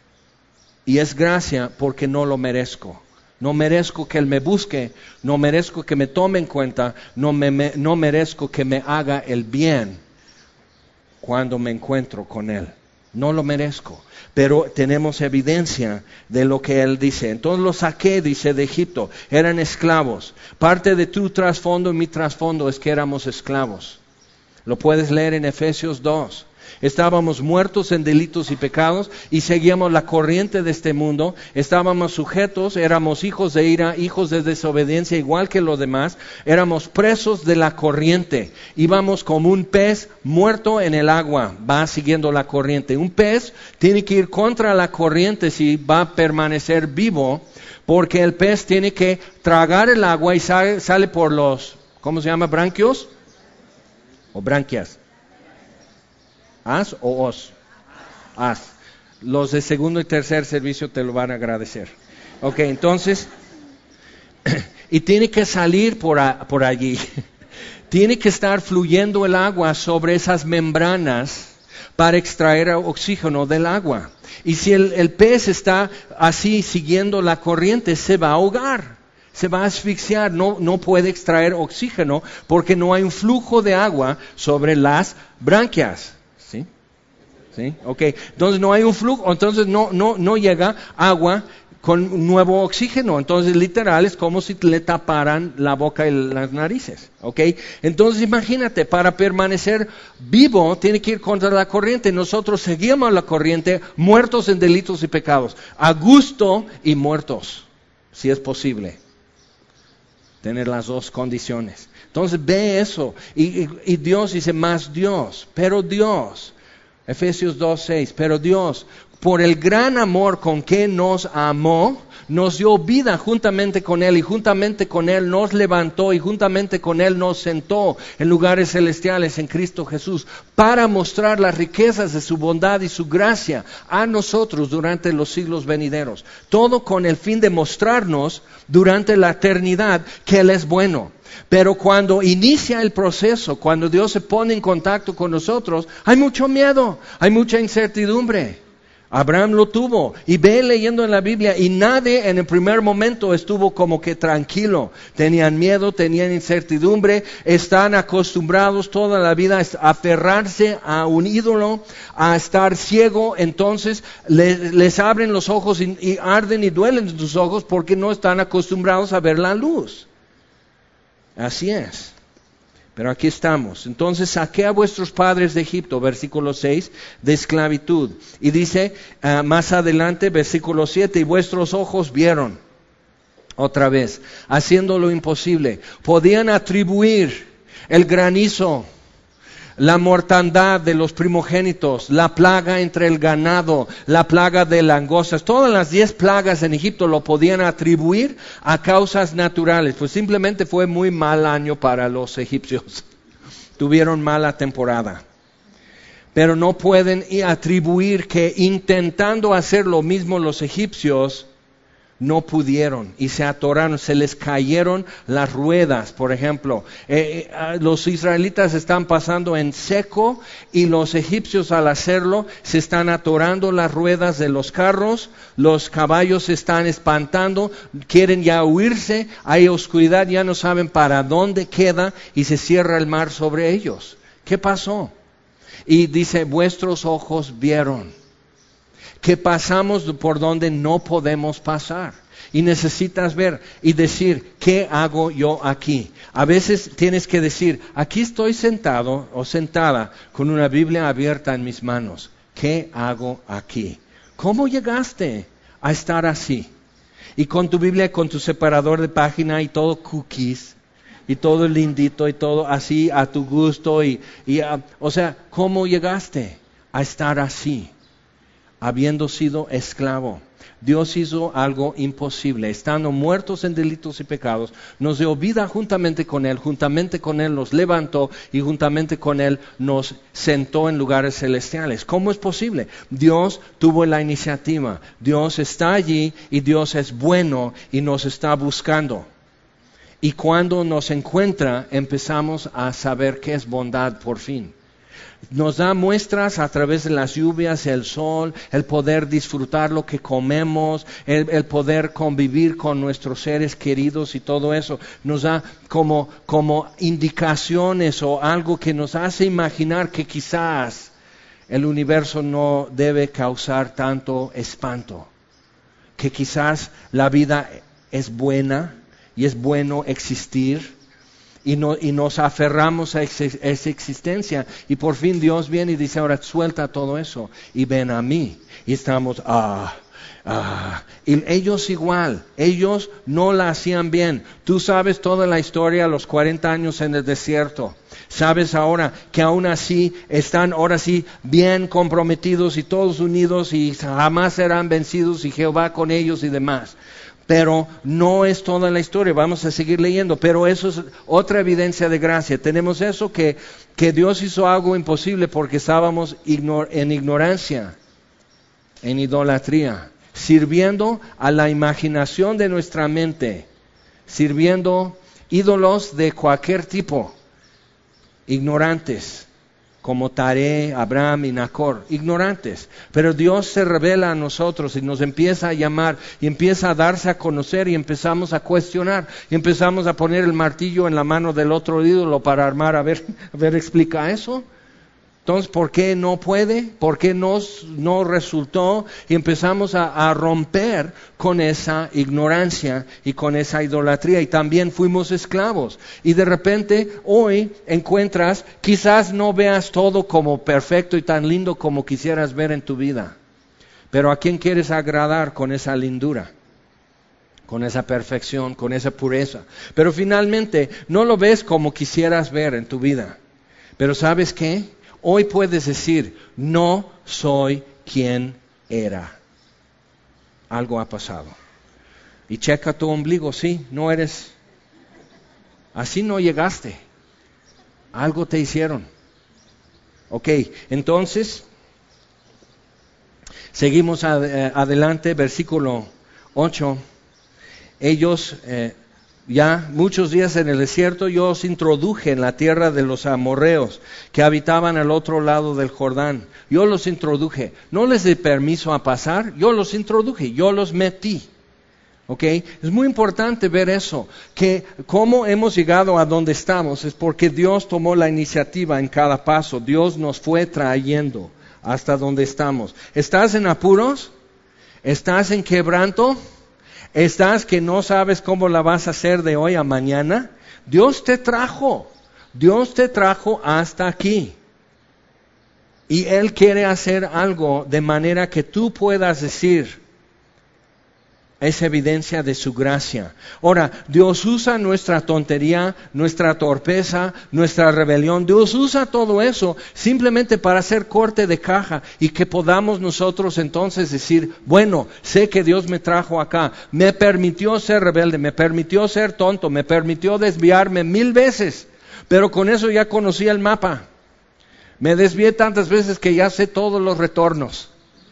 Y es gracia porque no lo merezco. No merezco que Él me busque, no merezco que me tome en cuenta, no, me, me, no merezco que me haga el bien cuando me encuentro con Él. No lo merezco, pero tenemos evidencia de lo que Él dice. Entonces los saqué, dice, de Egipto. Eran esclavos. Parte de tu trasfondo y mi trasfondo es que éramos esclavos. Lo puedes leer en Efesios dos. Estábamos muertos en delitos y pecados y seguíamos la corriente de este mundo. Estábamos sujetos, éramos hijos de ira, hijos de desobediencia, igual que los demás. Éramos presos de la corriente. Íbamos como un pez muerto en el agua, va siguiendo la corriente. Un pez tiene que ir contra la corriente si va a permanecer vivo, porque el pez tiene que tragar el agua y sale, sale por los, ¿cómo se llama? ¿Branquios? ¿O branquias? ¿As o os? As. Los de segundo y tercer servicio te lo van a agradecer. Ok, entonces, y tiene que salir por, a, por allí. Tiene que estar fluyendo el agua sobre esas membranas para extraer oxígeno del agua. Y si el, el pez está así siguiendo la corriente, se va a ahogar. Se va a asfixiar, no, no puede extraer oxígeno porque no hay un flujo de agua sobre las branquias. ¿Sí? ¿Sí? Ok, entonces no hay un flujo, entonces no, no, no llega agua con nuevo oxígeno. Entonces literal es como si le taparan la boca y las narices. Ok, entonces imagínate, para permanecer vivo tiene que ir contra la corriente. Nosotros seguíamos la corriente, muertos en delitos y pecados, a gusto y muertos, si es posible. Tener las dos condiciones. Entonces ve eso. Y, y, y Dios dice, más Dios. Pero Dios, Efesios dos seis, pero Dios, por el gran amor con que nos amó, nos dio vida juntamente con Él, y juntamente con Él nos levantó, y juntamente con Él nos sentó en lugares celestiales en Cristo Jesús, para mostrar las riquezas de su bondad y su gracia a nosotros durante los siglos venideros. Todo con el fin de mostrarnos durante la eternidad que Él es bueno. Pero cuando inicia el proceso, cuando Dios se pone en contacto con nosotros, hay mucho miedo, hay mucha incertidumbre. Abraham lo tuvo, y ve leyendo en la Biblia, y nadie en el primer momento estuvo como que tranquilo. Tenían miedo, tenían incertidumbre, están acostumbrados toda la vida a aferrarse a un ídolo, a estar ciego. Entonces les, les abren los ojos y, y arden y duelen sus ojos porque no están acostumbrados a ver la luz. Así es. Pero aquí estamos. Entonces saqué a vuestros padres de Egipto, versículo seis, de esclavitud. Y dice uh, más adelante, versículo siete, y vuestros ojos vieron, otra vez, haciendo lo imposible. Podían atribuir el granizo, la mortandad de los primogénitos, la plaga entre el ganado, la plaga de langostas, todas las diez plagas en Egipto lo podían atribuir a causas naturales. Pues simplemente fue muy mal año para los egipcios. Tuvieron mala temporada. Pero no pueden atribuir que intentando hacer lo mismo los egipcios, no pudieron y se atoraron, se les cayeron las ruedas. Por ejemplo, eh, eh, los israelitas están pasando en seco y los egipcios al hacerlo se están atorando las ruedas de los carros, los caballos se están espantando, quieren ya huirse, hay oscuridad, ya no saben para dónde queda y se cierra el mar sobre ellos. ¿Qué pasó? Y dice, vuestros ojos vieron que pasamos por donde no podemos pasar. Y necesitas ver y decir, ¿qué hago yo aquí? A veces tienes que decir, aquí estoy sentado o sentada con una Biblia abierta en mis manos. ¿Qué hago aquí? ¿Cómo llegaste a estar así? Y con tu Biblia, con tu separador de página y todo cookies, y todo lindito y todo así a tu gusto. y, y uh, O sea, ¿cómo llegaste a estar así? Habiendo sido esclavo. Dios hizo algo imposible, estando muertos en delitos y pecados, nos dio vida juntamente con Él, juntamente con Él nos levantó y juntamente con Él nos sentó en lugares celestiales. ¿Cómo es posible? Dios tuvo la iniciativa, Dios está allí y Dios es bueno y nos está buscando. Y cuando nos encuentra, empezamos a saber qué es bondad por fin. Nos da muestras a través de las lluvias, el sol, el poder disfrutar lo que comemos, el, el poder convivir con nuestros seres queridos y todo eso. Nos da como, como indicaciones o algo que nos hace imaginar que quizás el universo no debe causar tanto espanto. Que quizás la vida es buena y es bueno existir. Y, no, y nos aferramos a esa existencia. Y por fin Dios viene y dice, ahora suelta todo eso y ven a mí. Y estamos, ah, ah. Y ellos igual, ellos no la hacían bien. Tú sabes toda la historia, los cuarenta años en el desierto. Sabes ahora que aún así están ahora sí bien comprometidos y todos unidos y jamás serán vencidos y Jehová con ellos y demás. Pero no es toda la historia, vamos a seguir leyendo, pero eso es otra evidencia de gracia. Tenemos eso que, que Dios hizo algo imposible porque estábamos ignor, en ignorancia, en idolatría, sirviendo a la imaginación de nuestra mente, sirviendo ídolos de cualquier tipo, ignorantes. Como Taré, Abraham y Nacor, ignorantes. Pero Dios se revela a nosotros y nos empieza a llamar y empieza a darse a conocer y empezamos a cuestionar y empezamos a poner el martillo en la mano del otro ídolo para armar, a ver, a ver, explica eso. Entonces, ¿por qué no puede? ¿Por qué no, no resultó? Y empezamos a, a romper con esa ignorancia y con esa idolatría. Y también fuimos esclavos. Y de repente, hoy encuentras, quizás no veas todo como perfecto y tan lindo como quisieras ver en tu vida. Pero ¿a quién quieres agradar con esa lindura? Con esa perfección, con esa pureza. Pero finalmente, no lo ves como quisieras ver en tu vida. Pero ¿sabes qué? Hoy puedes decir, no soy quien era. Algo ha pasado. Y checa tu ombligo, sí, no eres. Así no llegaste. Algo te hicieron. Ok, entonces, seguimos ad, eh, adelante, versículo ocho. Ellos... Eh, Ya muchos días en el desierto yo os introduje en la tierra de los amorreos que habitaban al otro lado del Jordán. Yo los introduje. No les di permiso a pasar, yo los introduje, yo los metí. ¿Ok? Es muy importante ver eso, que cómo hemos llegado a donde estamos es porque Dios tomó la iniciativa en cada paso. Dios nos fue trayendo hasta donde estamos. ¿Estás en apuros? ¿Estás en quebranto? ¿Estás que no sabes cómo la vas a hacer de hoy a mañana? Dios te trajo, Dios te trajo hasta aquí. Y Él quiere hacer algo de manera que tú puedas decir, es evidencia de su gracia. Ahora, Dios usa nuestra tontería, nuestra torpeza, nuestra rebelión. Dios usa todo eso simplemente para hacer corte de caja y que podamos nosotros entonces decir, bueno, sé que Dios me trajo acá, me permitió ser rebelde, me permitió ser tonto, me permitió desviarme mil veces, pero con eso ya conocí el mapa. Me desvié tantas veces que ya sé todos los retornos.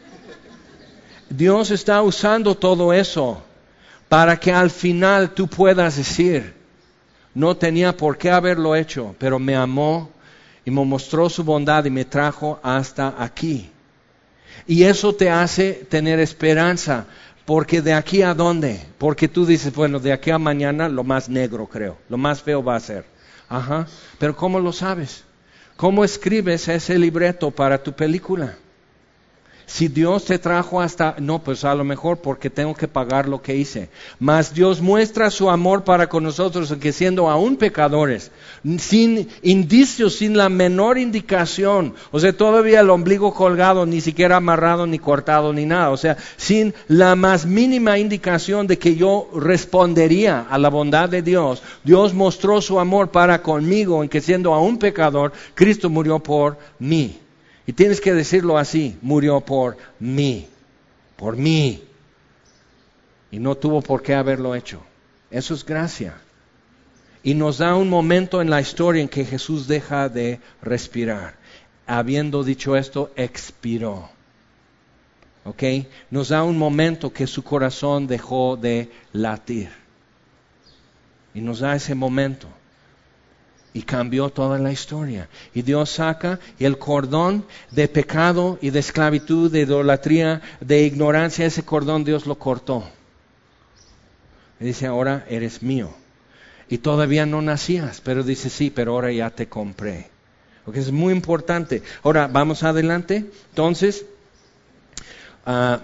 Dios está usando todo eso para que al final tú puedas decir, no tenía por qué haberlo hecho, pero me amó y me mostró su bondad y me trajo hasta aquí. Y eso te hace tener esperanza, porque de aquí a dónde, porque tú dices, bueno, de aquí a mañana lo más negro creo, lo más feo va a ser. Ajá, pero ¿cómo lo sabes? ¿Cómo escribes ese libreto para tu película? Si Dios te trajo hasta, no, pues a lo mejor porque tengo que pagar lo que hice. Mas Dios muestra su amor para con nosotros, que siendo aún pecadores, sin indicios, sin la menor indicación, o sea, todavía el ombligo colgado, ni siquiera amarrado, ni cortado, ni nada, o sea, sin la más mínima indicación de que yo respondería a la bondad de Dios, Dios mostró su amor para conmigo, en que siendo aún pecador, Cristo murió por mí. Y tienes que decirlo así, murió por mí, por mí. Y no tuvo por qué haberlo hecho. Eso es gracia. Y nos da un momento en la historia en que Jesús deja de respirar. Habiendo dicho esto, expiró. ¿Ok? Nos da un momento que su corazón dejó de latir. Y nos da ese momento. Y cambió toda la historia. Y Dios saca y el cordón de pecado y de esclavitud, de idolatría, de ignorancia, ese cordón Dios lo cortó. Y dice, ahora eres mío. Y todavía no nacías, pero dice, sí, pero ahora ya te compré. Porque es muy importante. Ahora, vamos adelante. Entonces, uh,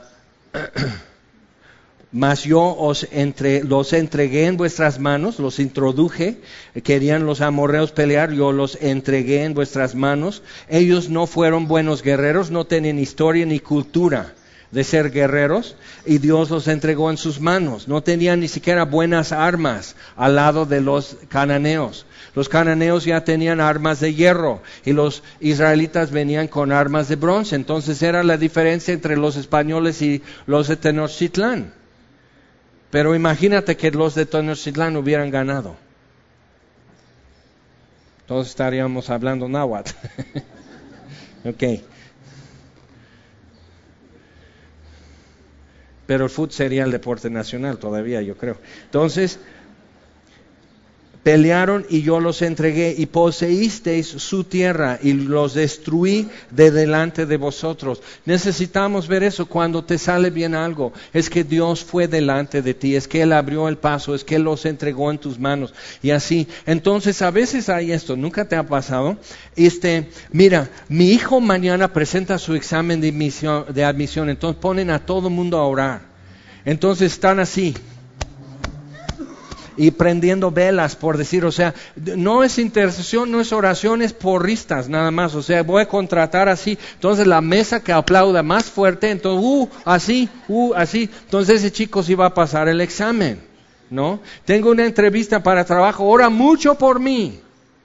mas yo os entre, los entregué en vuestras manos, los introduje, querían los amorreos pelear, yo los entregué en vuestras manos. Ellos no fueron buenos guerreros, no tenían historia ni cultura de ser guerreros, y Dios los entregó en sus manos. No tenían ni siquiera buenas armas al lado de los cananeos. Los cananeos ya tenían armas de hierro y los israelitas venían con armas de bronce. Entonces era la diferencia entre los españoles y los de Tenochtitlán. Pero imagínate que los de Tenochtitlán hubieran ganado. Todos estaríamos hablando náhuatl. Ok. Pero el fútbol sería el deporte nacional todavía, yo creo. Entonces, pelearon y yo los entregué y poseísteis su tierra y los destruí de delante de vosotros. Necesitamos ver eso cuando te sale bien algo. Es que Dios fue delante de ti, es que Él abrió el paso, es que Él los entregó en tus manos y así. Entonces a veces hay esto, ¿nunca te ha pasado? Este, mira, mi hijo mañana presenta su examen de admisión, de admisión, entonces ponen a todo el mundo a orar. Entonces están así. Y prendiendo velas, por decir, o sea, no es intercesión, no es oración, es porristas nada más, o sea, voy a contratar así, entonces la mesa que aplauda más fuerte, entonces, uh, así, uh, así, entonces ese chico sí va a pasar el examen, ¿no? Tengo una entrevista para trabajo, ora mucho por mí.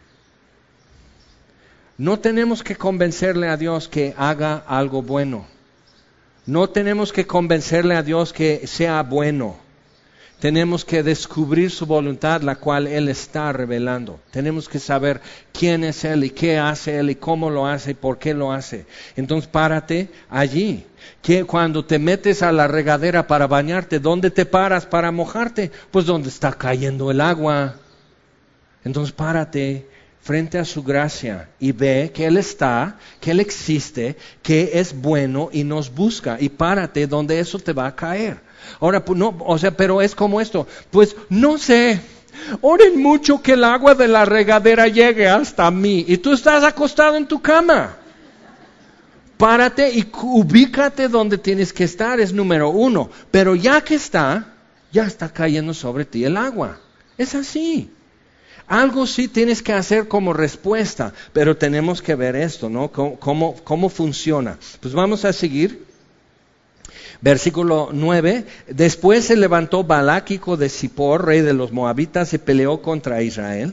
No tenemos que convencerle a Dios que haga algo bueno, no tenemos que convencerle a Dios que sea bueno. Tenemos que descubrir su voluntad, la cual Él está revelando. Tenemos que saber quién es Él y qué hace Él y cómo lo hace y por qué lo hace. Entonces párate allí. Que cuando te metes a la regadera para bañarte, ¿dónde te paras para mojarte? Pues donde está cayendo el agua. Entonces párate frente a su gracia y ve que Él está, que Él existe, que es bueno y nos busca. Y párate donde eso te va a caer. Ahora, pues no, o sea, pero es como esto, pues no sé, oren mucho que el agua de la regadera llegue hasta mí y tú estás acostado en tu cama. Párate y ubícate donde tienes que estar, es número uno, pero ya que está, ya está cayendo sobre ti el agua, es así. Algo sí tienes que hacer como respuesta, pero tenemos que ver esto, ¿no? ¿Cómo, cómo, cómo funciona? Pues vamos a seguir. Versículo nueve, después se levantó Balac, hijo de Zippor, rey de los moabitas, y peleó contra Israel.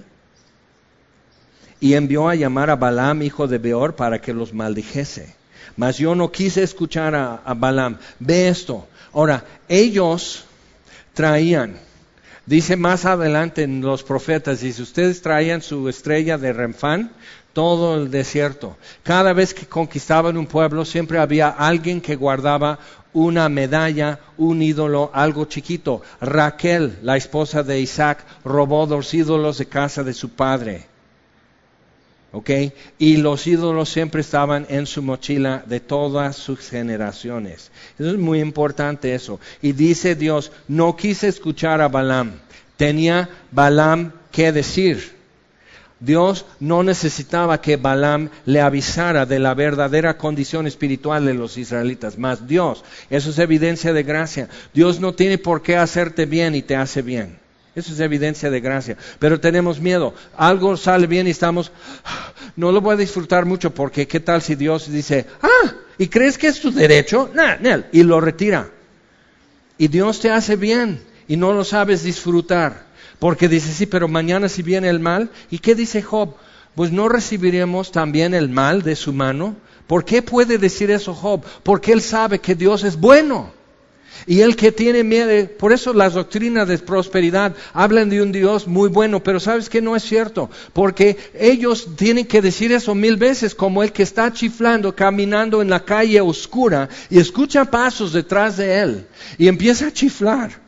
Y envió a llamar a Balaam, hijo de Beor, para que los maldijese. Mas yo no quise escuchar a, a Balaam. Ve esto. Ahora, ellos traían, dice más adelante en los profetas, dice, ustedes traían su estrella de Renfán, todo el desierto. Cada vez que conquistaban un pueblo, siempre había alguien que guardaba una medalla, un ídolo, algo chiquito. Raquel, la esposa de Isaac, robó dos ídolos de casa de su padre. ¿Ok? Y los ídolos siempre estaban en su mochila de todas sus generaciones. Eso es muy importante eso. Y dice Dios, no quise escuchar a Balaam. Tenía Balaam que decir. Dios no necesitaba que Balaam le avisara de la verdadera condición espiritual de los israelitas, más Dios. Eso es evidencia de gracia. Dios no tiene por qué hacerte bien y te hace bien. Eso es evidencia de gracia. Pero tenemos miedo. Algo sale bien y estamos, no lo voy a disfrutar mucho porque ¿qué tal si Dios dice, ah, ¿y crees que es tu derecho? Nah, nah, y lo retira. Y Dios te hace bien y no lo sabes disfrutar. Porque dice, sí, pero mañana si viene el mal. ¿Y qué dice Job? Pues no recibiremos también el mal de su mano. ¿Por qué puede decir eso Job? Porque él sabe que Dios es bueno. Y el que tiene miedo, por eso las doctrinas de prosperidad hablan de un Dios muy bueno, pero ¿sabes qué? No es cierto, porque ellos tienen que decir eso mil veces, como el que está chiflando, caminando en la calle oscura y escucha pasos detrás de él y empieza a chiflar.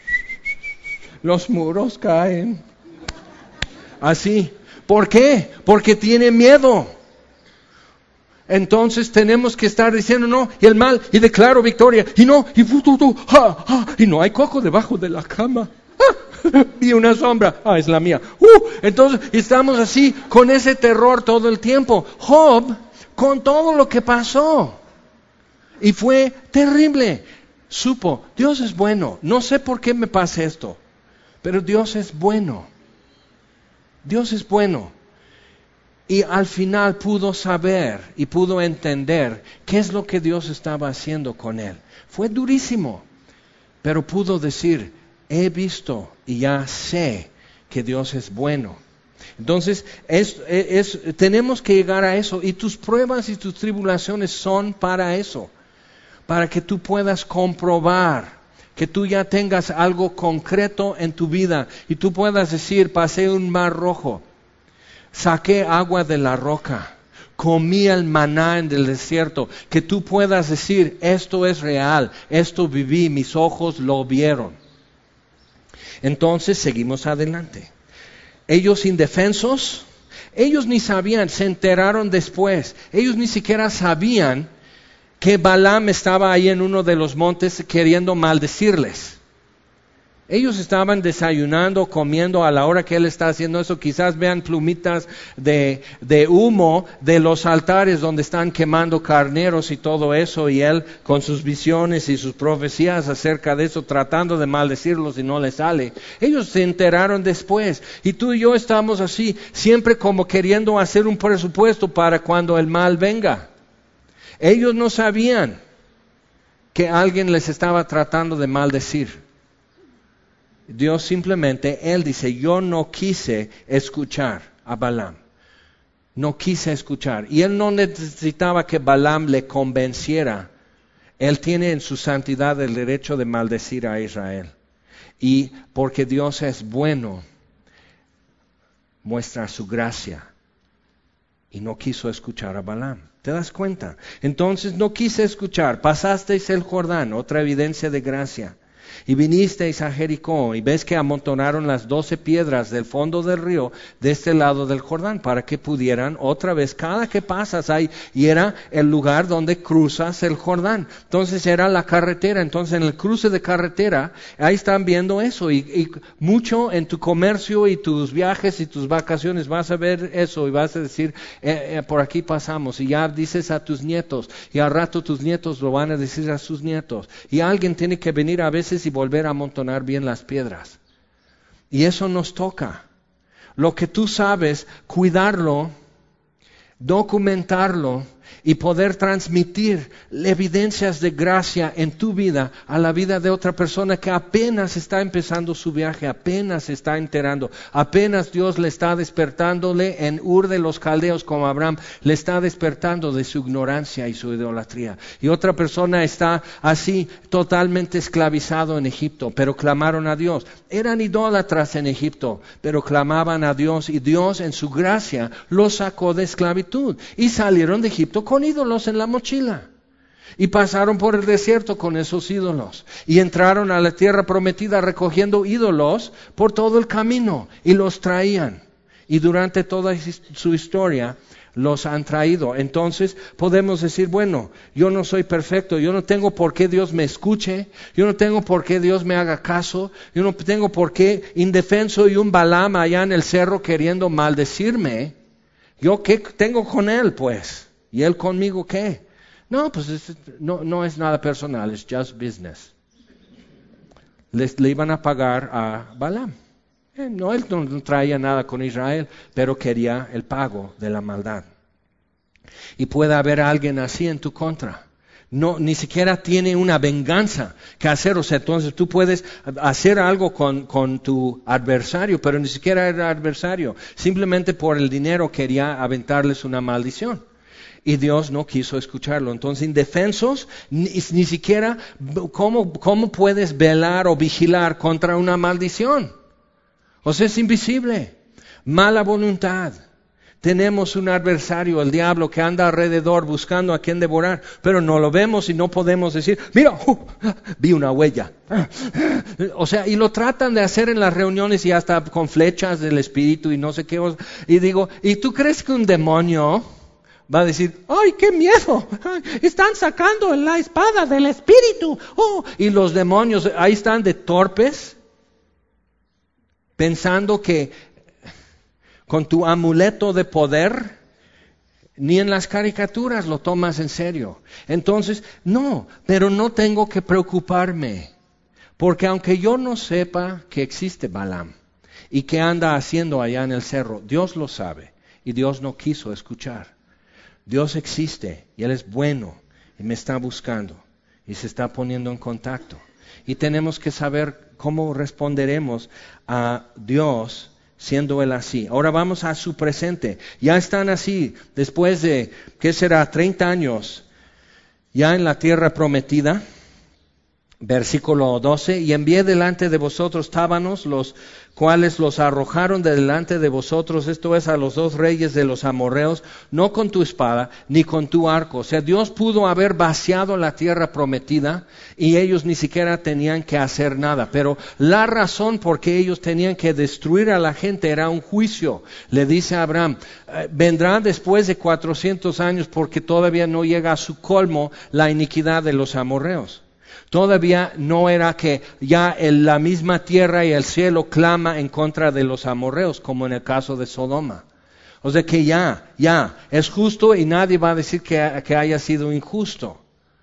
Los muros caen. Así. ¿Por qué? Porque tiene miedo. Entonces tenemos que estar diciendo no, y el mal, y declaro victoria, y no, y fu, tu, tu, ja, ja, y no hay coco debajo de la cama. Ah, vi una sombra, ah, es la mía. Uh, entonces estamos así, con ese terror todo el tiempo. Job, con todo lo que pasó, y fue terrible, supo, Dios es bueno, no sé por qué me pasa esto. Pero Dios es bueno. Dios es bueno. Y al final pudo saber y pudo entender qué es lo que Dios estaba haciendo con él. Fue durísimo, pero pudo decir, he visto y ya sé que Dios es bueno. Entonces, es, es, es, tenemos que llegar a eso. Y tus pruebas y tus tribulaciones son para eso. Para que tú puedas comprobar. Que tú ya tengas algo concreto en tu vida y tú puedas decir, pasé un mar rojo, saqué agua de la roca, comí el maná en el desierto, que tú puedas decir, esto es real, esto viví, mis ojos lo vieron. Entonces seguimos adelante. Ellos indefensos, ellos ni sabían, se enteraron después, ellos ni siquiera sabían que Balaam estaba ahí en uno de los montes queriendo maldecirles. Ellos estaban desayunando, comiendo a la hora que él está haciendo eso. Quizás vean plumitas de, de humo de los altares donde están quemando carneros y todo eso. Y él con sus visiones y sus profecías acerca de eso, tratando de maldecirlos y no les sale. Ellos se enteraron después. Y tú y yo estamos así, siempre como queriendo hacer un presupuesto para cuando el mal venga. Ellos no sabían que alguien les estaba tratando de maldecir. Dios simplemente, Él dice, yo no quise escuchar a Balaam. No quise escuchar. Y Él no necesitaba que Balaam le convenciera. Él tiene en su santidad el derecho de maldecir a Israel. Y porque Dios es bueno, muestra su gracia. Y no quiso escuchar a Balaam. ¿Te das cuenta? Entonces no quise escuchar. Pasasteis el Jordán, otra evidencia de gracia. Y vinisteis a Jericó, y ves que amontonaron las doce piedras del fondo del río de este lado del Jordán, para que pudieran otra vez, cada que pasas ahí, y era el lugar donde cruzas el Jordán. Entonces era la carretera, entonces en el cruce de carretera, ahí están viendo eso, y, y mucho en tu comercio y tus viajes y tus vacaciones vas a ver eso, y vas a decir, eh, eh, por aquí pasamos, y ya dices a tus nietos, y al rato tus nietos lo van a decir a sus nietos, y alguien tiene que venir a veces y volver a amontonar bien las piedras. Y eso nos toca. Lo que tú sabes, cuidarlo, documentarlo y poder transmitir evidencias de gracia en tu vida a la vida de otra persona que apenas está empezando su viaje, apenas se está enterando, apenas Dios le está despertándole en Ur de los Caldeos como Abraham, le está despertando de su ignorancia y su idolatría. Y otra persona está así totalmente esclavizado en Egipto, pero clamaron a Dios. Eran idólatras en Egipto, pero clamaban a Dios y Dios en su gracia los sacó de esclavitud y salieron de Egipto con ídolos en la mochila. Y pasaron por el desierto con esos ídolos. Y entraron a la tierra prometida recogiendo ídolos por todo el camino. Y los traían. Y durante toda su historia los han traído. Entonces podemos decir, bueno, yo no soy perfecto, yo no tengo por qué Dios me escuche, yo no tengo por qué Dios me haga caso, yo no tengo por qué indefenso y un Balaam allá en el cerro queriendo maldecirme. ¿Yo qué tengo con él, pues? ¿Y él conmigo qué? No, pues es, no, no es nada personal, es just business. Les, le iban a pagar a Balaam. Eh, no, él no, no traía nada con Israel, pero quería el pago de la maldad. Y puede haber alguien así en tu contra. No, ni siquiera tiene una venganza que hacer. O sea, entonces tú puedes hacer algo con, con tu adversario, pero ni siquiera era adversario. Simplemente por el dinero quería aventarles una maldición. Y Dios no quiso escucharlo. Entonces, indefensos, ni, ni siquiera, ¿cómo, ¿cómo puedes velar o vigilar contra una maldición? O sea, es invisible. Mala voluntad. Tenemos un adversario, el diablo, que anda alrededor buscando a quien devorar, pero no lo vemos y no podemos decir, mira, uh, vi una huella. O sea, y lo tratan de hacer en las reuniones y hasta con flechas del espíritu y no sé qué. Y digo, ¿y tú crees que un demonio va a decir, ¡ay, qué miedo! Están sacando la espada del espíritu. Oh. Y los demonios ahí están de torpes, pensando que con tu amuleto de poder, ni en las caricaturas lo tomas en serio. Entonces, no, pero no tengo que preocuparme, porque aunque yo no sepa que existe Balaam y que anda haciendo allá en el cerro, Dios lo sabe y Dios no quiso escuchar. Dios existe y Él es bueno y me está buscando y se está poniendo en contacto. Y tenemos que saber cómo responderemos a Dios siendo Él así. Ahora vamos a su presente. Ya están así, después de, ¿qué será? treinta años, ya en la tierra prometida. Versículo doce, y envié delante de vosotros tábanos, los cuales los arrojaron de delante de vosotros, esto es, a los dos reyes de los amorreos, no con tu espada, ni con tu arco. O sea, Dios pudo haber vaciado la tierra prometida, y ellos ni siquiera tenían que hacer nada. Pero la razón por qué ellos tenían que destruir a la gente era un juicio. Le dice a Abraham, vendrá después de cuatrocientos años, porque todavía no llega a su colmo la iniquidad de los amorreos. Todavía no era que ya el, la misma tierra y el cielo clama en contra de los amorreos, como en el caso de Sodoma. O sea que ya, ya, es justo y nadie va a decir que, que haya sido injusto.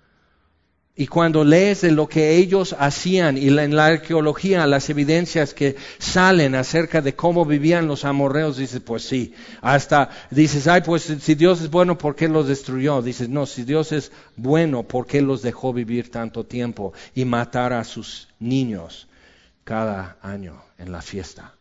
Y cuando lees de lo que ellos hacían y la, en la arqueología, las evidencias que salen acerca de cómo vivían los amorreos, dices, pues sí. Hasta dices, ay, pues si Dios es bueno, ¿por qué los destruyó? Dices, no, si Dios es bueno, ¿por qué los dejó vivir tanto tiempo y matar a sus niños cada año en la fiesta?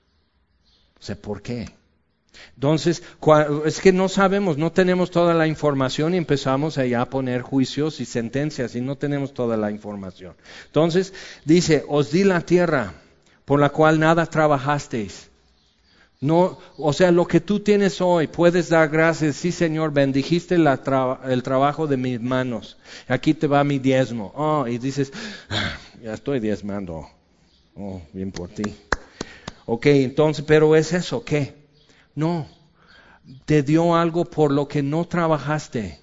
O sea, ¿por qué? Entonces, es que no sabemos, no tenemos toda la información y empezamos allá a poner juicios y sentencias y no tenemos toda la información. Entonces, dice, os di la tierra por la cual nada trabajasteis. No, o sea, lo que tú tienes hoy, puedes dar gracias, sí Señor, bendijiste la tra- el trabajo de mis manos. Aquí te va mi diezmo. Oh, y dices, ah, ya estoy diezmando. Oh, bien por ti. Ok, entonces, pero es eso, ¿qué? No, te dio algo por lo que no trabajaste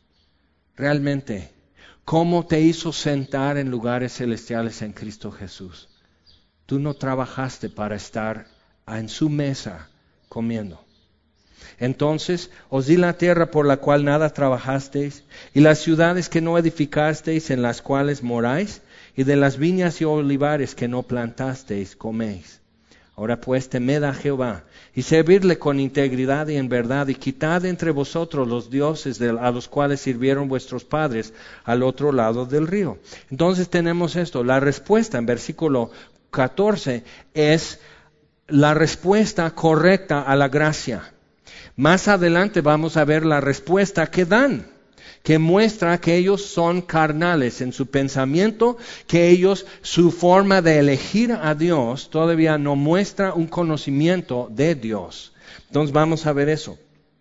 realmente. ¿Cómo te hizo sentar en lugares celestiales en Cristo Jesús? Tú no trabajaste para estar en su mesa comiendo. Entonces, os di la tierra por la cual nada trabajasteis, y las ciudades que no edificasteis, en las cuales moráis, y de las viñas y olivares que no plantasteis, coméis. Ahora pues, temed a Jehová, y servirle con integridad y en verdad, y quitad entre vosotros los dioses de, a los cuales sirvieron vuestros padres al otro lado del río. Entonces tenemos esto, la respuesta en versículo catorce es la respuesta correcta a la gracia. Más adelante vamos a ver la respuesta que dan, que muestra que ellos son carnales en su pensamiento, que ellos, su forma de elegir a Dios todavía no muestra un conocimiento de Dios. Entonces vamos a ver eso.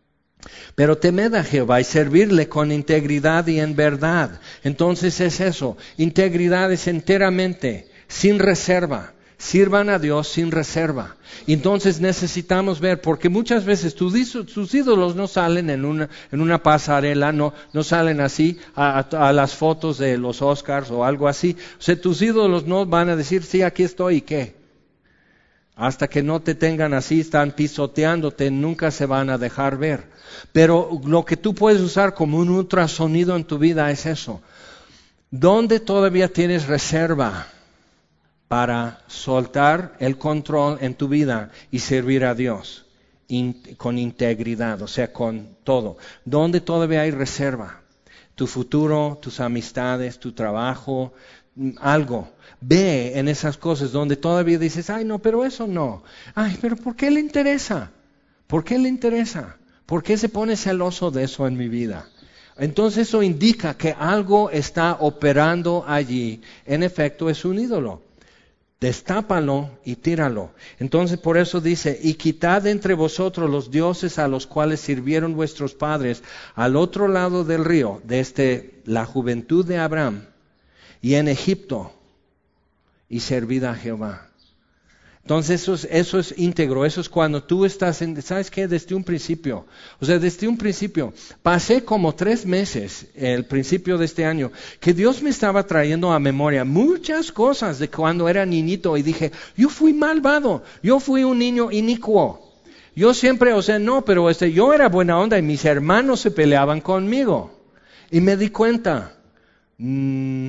Pero temed a Jehová y servirle con integridad y en verdad. Entonces es eso, integridad es enteramente, sin reserva, sirvan a Dios sin reserva. Entonces necesitamos ver, porque muchas veces tus, tus ídolos no salen en una, en una pasarela, no, no salen así a, a, a las fotos de los Oscars o algo así. O sea, tus ídolos no van a decir, sí, aquí estoy, ¿y qué? Hasta que no te tengan así, están pisoteándote, nunca se van a dejar ver. Pero lo que tú puedes usar como un ultrasonido en tu vida es eso. ¿Dónde todavía tienes reserva para soltar el control en tu vida y servir a Dios in, con integridad, o sea, con todo? ¿Dónde todavía hay reserva? Tu futuro, tus amistades, tu trabajo, algo. Ve en esas cosas donde todavía dices, ay no, pero eso no. Ay, pero ¿por qué le interesa? ¿Por qué le interesa? ¿Por qué se pone celoso de eso en mi vida? Entonces eso indica que algo está operando allí. En efecto, es un ídolo. Destápalo y tíralo. Entonces por eso dice, y quitad entre vosotros los dioses a los cuales sirvieron vuestros padres al otro lado del río, desde la juventud de Abraham y en Egipto, y servid a Jehová. Entonces eso es, eso es íntegro, eso es cuando tú estás en, ¿sabes qué? Desde un principio, o sea, desde un principio, pasé como tres meses, el principio de este año, que Dios me estaba trayendo a memoria muchas cosas de cuando era niñito y dije, yo fui malvado, yo fui un niño inicuo, yo siempre, o sea, no, pero este, yo era buena onda y mis hermanos se peleaban conmigo y me di cuenta, mmm,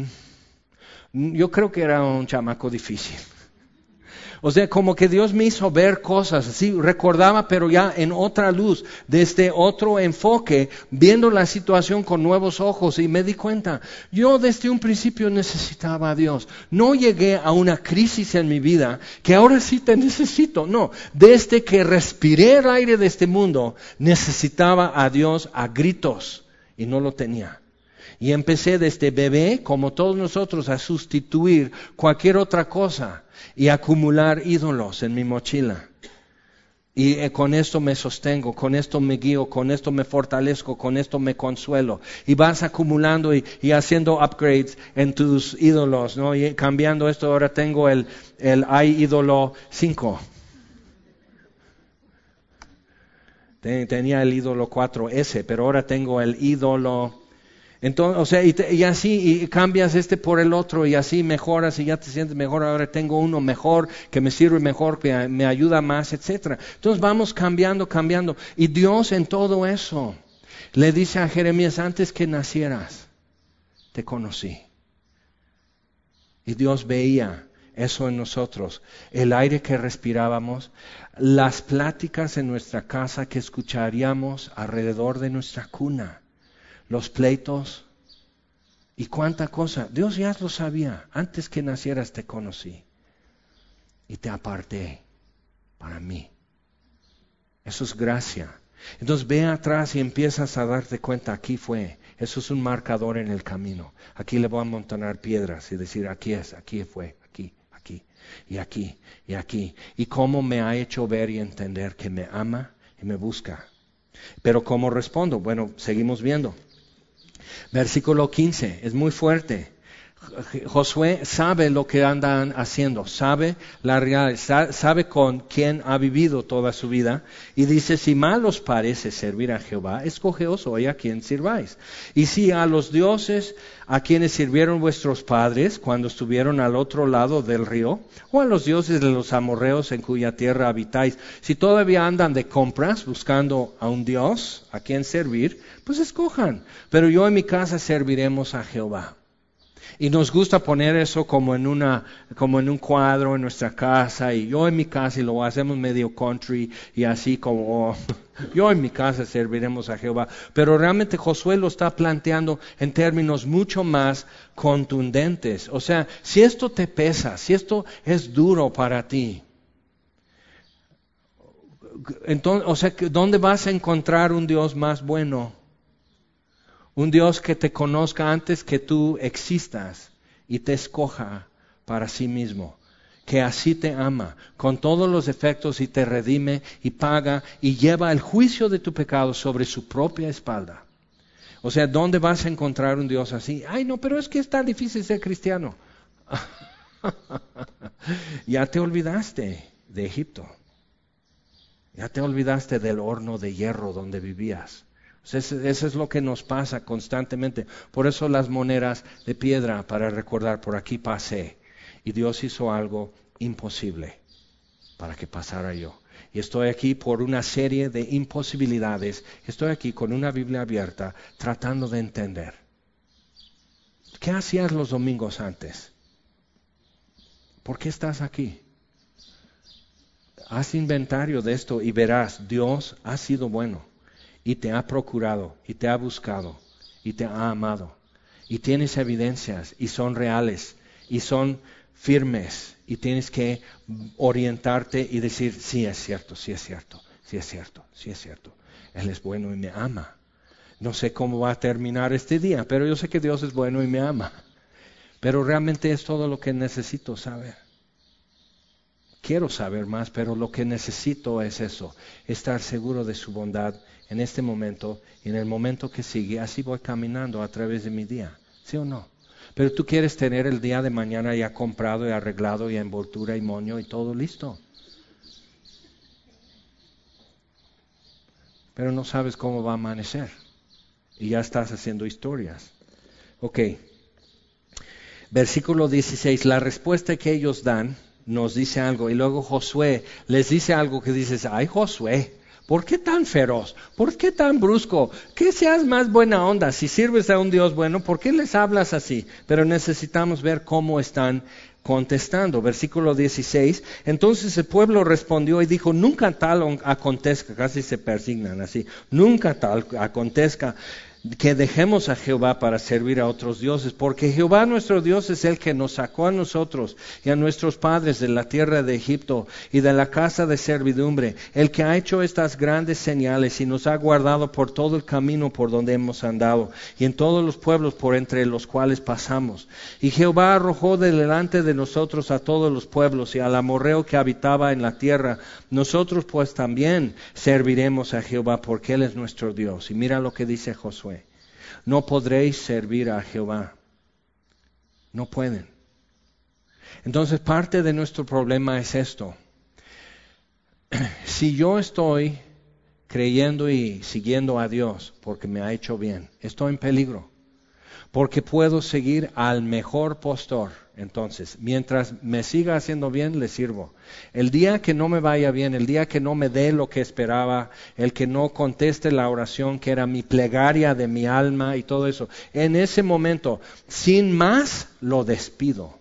yo creo que era un chamaco difícil. O sea, como que Dios me hizo ver cosas, así recordaba, pero ya en otra luz, desde otro enfoque, viendo la situación con nuevos ojos, y me di cuenta, yo desde un principio necesitaba a Dios. No llegué a una crisis en mi vida, que ahora sí te necesito, no. Desde que respiré el aire de este mundo, necesitaba a Dios a gritos, y no lo tenía. Y empecé desde bebé, como todos nosotros, a sustituir cualquier otra cosa y acumular ídolos en mi mochila. Y eh, con esto me sostengo, con esto me guío, con esto me fortalezco, con esto me consuelo. Y vas acumulando y, y haciendo upgrades en tus ídolos, ¿no? Y cambiando esto, ahora tengo el, el iídolo cinco. Tenía el ídolo cuatro ese, pero ahora tengo el ídolo. Entonces, o sea, y, te, y así y cambias este por el otro y así mejoras y ya te sientes mejor. Ahora tengo uno mejor que me sirve mejor, que me ayuda más, etcétera. Entonces vamos cambiando, cambiando. Y Dios en todo eso le dice a Jeremías, antes que nacieras, te conocí. Y Dios veía eso en nosotros, el aire que respirábamos, las pláticas en nuestra casa que escucharíamos alrededor de nuestra cuna. Los pleitos y cuánta cosa. Dios ya lo sabía. Antes que nacieras te conocí y te aparté para mí. Eso es gracia. Entonces ve atrás y empiezas a darte cuenta, aquí fue. Eso es un marcador en el camino. Aquí le voy a amontonar piedras y decir, aquí es, aquí fue, aquí, aquí, y aquí, y aquí. Y cómo me ha hecho ver y entender que me ama y me busca. Pero ¿cómo respondo? Bueno, seguimos viendo. Versículo quince, es muy fuerte. Josué sabe lo que andan haciendo, sabe la realidad, sabe con quién ha vivido toda su vida y dice, si mal os parece servir a Jehová, escogeos hoy a quien sirváis. Y si a los dioses a quienes sirvieron vuestros padres cuando estuvieron al otro lado del río, o a los dioses de los amorreos en cuya tierra habitáis, si todavía andan de compras buscando a un Dios a quien servir, pues escojan. Pero yo en mi casa serviremos a Jehová. Y nos gusta poner eso como en una, como en un cuadro en nuestra casa, y yo en mi casa, y lo hacemos medio country, y así como, oh, yo en mi casa serviremos a Jehová. Pero realmente Josué lo está planteando en términos mucho más contundentes. O sea, si esto te pesa, si esto es duro para ti, entonces, o sea, ¿dónde vas a encontrar un Dios más bueno? Un Dios que te conozca antes que tú existas y te escoja para sí mismo. Que así te ama, con todos los defectos, y te redime y paga y lleva el juicio de tu pecado sobre su propia espalda. O sea, ¿dónde vas a encontrar un Dios así? Ay, no, pero es que es tan difícil ser cristiano. Ya te olvidaste de Egipto. Ya te olvidaste del horno de hierro donde vivías. Eso, eso es lo que nos pasa constantemente. Por eso las monedas de piedra, para recordar, por aquí pasé. Y Dios hizo algo imposible para que pasara yo. Y estoy aquí por una serie de imposibilidades. Estoy aquí con una Biblia abierta, tratando de entender. ¿Qué hacías los domingos antes? ¿Por qué estás aquí? Haz inventario de esto y verás, Dios ha sido bueno y te ha procurado y te ha buscado y te ha amado. Y tienes evidencias y son reales y son firmes y tienes que orientarte y decir, sí es cierto, sí es cierto, sí es cierto, sí es cierto. Él es bueno y me ama. No sé cómo va a terminar este día, pero yo sé que Dios es bueno y me ama. Pero realmente es todo lo que necesito saber. Quiero saber más, pero lo que necesito es eso, estar seguro de su bondad en este momento y en el momento que sigue. Así voy caminando a través de mi día, ¿sí o no? Pero tú quieres tener el día de mañana ya comprado y arreglado y envoltura y moño y todo listo. Pero no sabes cómo va a amanecer y ya estás haciendo historias. Ok. Versículo dieciséis, la respuesta que ellos dan nos dice algo. Y luego Josué les dice algo que dices, ay Josué, ¿por qué tan feroz? ¿Por qué tan brusco? Que seas más buena onda. Si sirves a un Dios bueno, ¿por qué les hablas así? Pero necesitamos ver cómo están contestando. Versículo dieciséis, entonces el pueblo respondió y dijo, nunca tal acontezca, casi se persignan así, nunca tal acontezca que dejemos a Jehová para servir a otros dioses, porque Jehová nuestro Dios es el que nos sacó a nosotros y a nuestros padres de la tierra de Egipto y de la casa de servidumbre, el que ha hecho estas grandes señales y nos ha guardado por todo el camino por donde hemos andado y en todos los pueblos por entre los cuales pasamos. Y Jehová arrojó de delante de nosotros a todos los pueblos y al amorreo que habitaba en la tierra. Nosotros pues también serviremos a Jehová porque Él es nuestro Dios. Y mira lo que dice Josué. No podréis servir a Jehová. No pueden. Entonces parte de nuestro problema es esto. Si yo estoy creyendo y siguiendo a Dios porque me ha hecho bien, estoy en peligro. Porque puedo seguir al mejor postor. Entonces, mientras me siga haciendo bien, le sirvo. El día que no me vaya bien, el día que no me dé lo que esperaba, el que no conteste la oración que era mi plegaria de mi alma y todo eso, en ese momento, sin más, lo despido.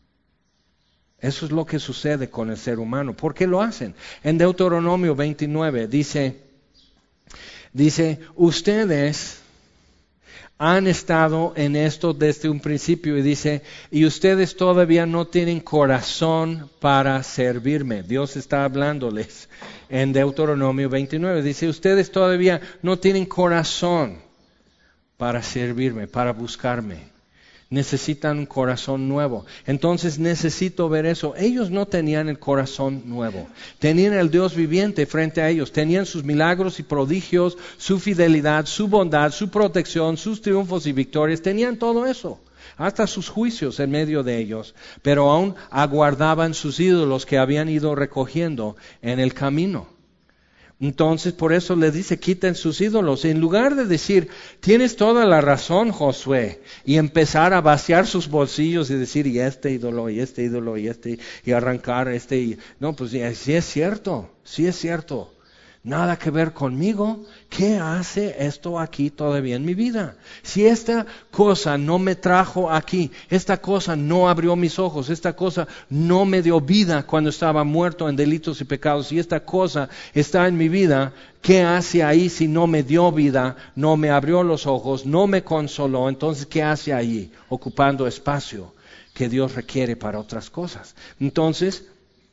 Eso es lo que sucede con el ser humano. ¿Por qué lo hacen? En Deuteronomio veintinueve dice, dice, ustedes han estado en esto desde un principio y dice, y ustedes todavía no tienen corazón para servirme. Dios está hablándoles en Deuteronomio veintinueve. Dice, ustedes todavía no tienen corazón para servirme, para buscarme. Necesitan un corazón nuevo. Entonces necesito ver eso. Ellos no tenían el corazón nuevo. Tenían el Dios viviente frente a ellos. Tenían sus milagros y prodigios, su fidelidad, su bondad, su protección, sus triunfos y victorias. Tenían todo eso. Hasta sus juicios en medio de ellos. Pero aún aguardaban sus ídolos que habían ido recogiendo en el camino. Entonces, por eso les dice, quiten sus ídolos. En lugar de decir, tienes toda la razón, Josué, y empezar a vaciar sus bolsillos y decir, y este ídolo, y este ídolo, y este, y arrancar este. Y... No, pues sí es cierto, sí es cierto. Nada que ver conmigo. ¿Qué hace esto aquí todavía en mi vida? Si esta cosa no me trajo aquí, esta cosa no abrió mis ojos, esta cosa no me dio vida cuando estaba muerto en delitos y pecados, si esta cosa está en mi vida, ¿qué hace ahí si no me dio vida, no me abrió los ojos, no me consoló? Entonces, ¿qué hace ahí? Ocupando espacio que Dios requiere para otras cosas. Entonces,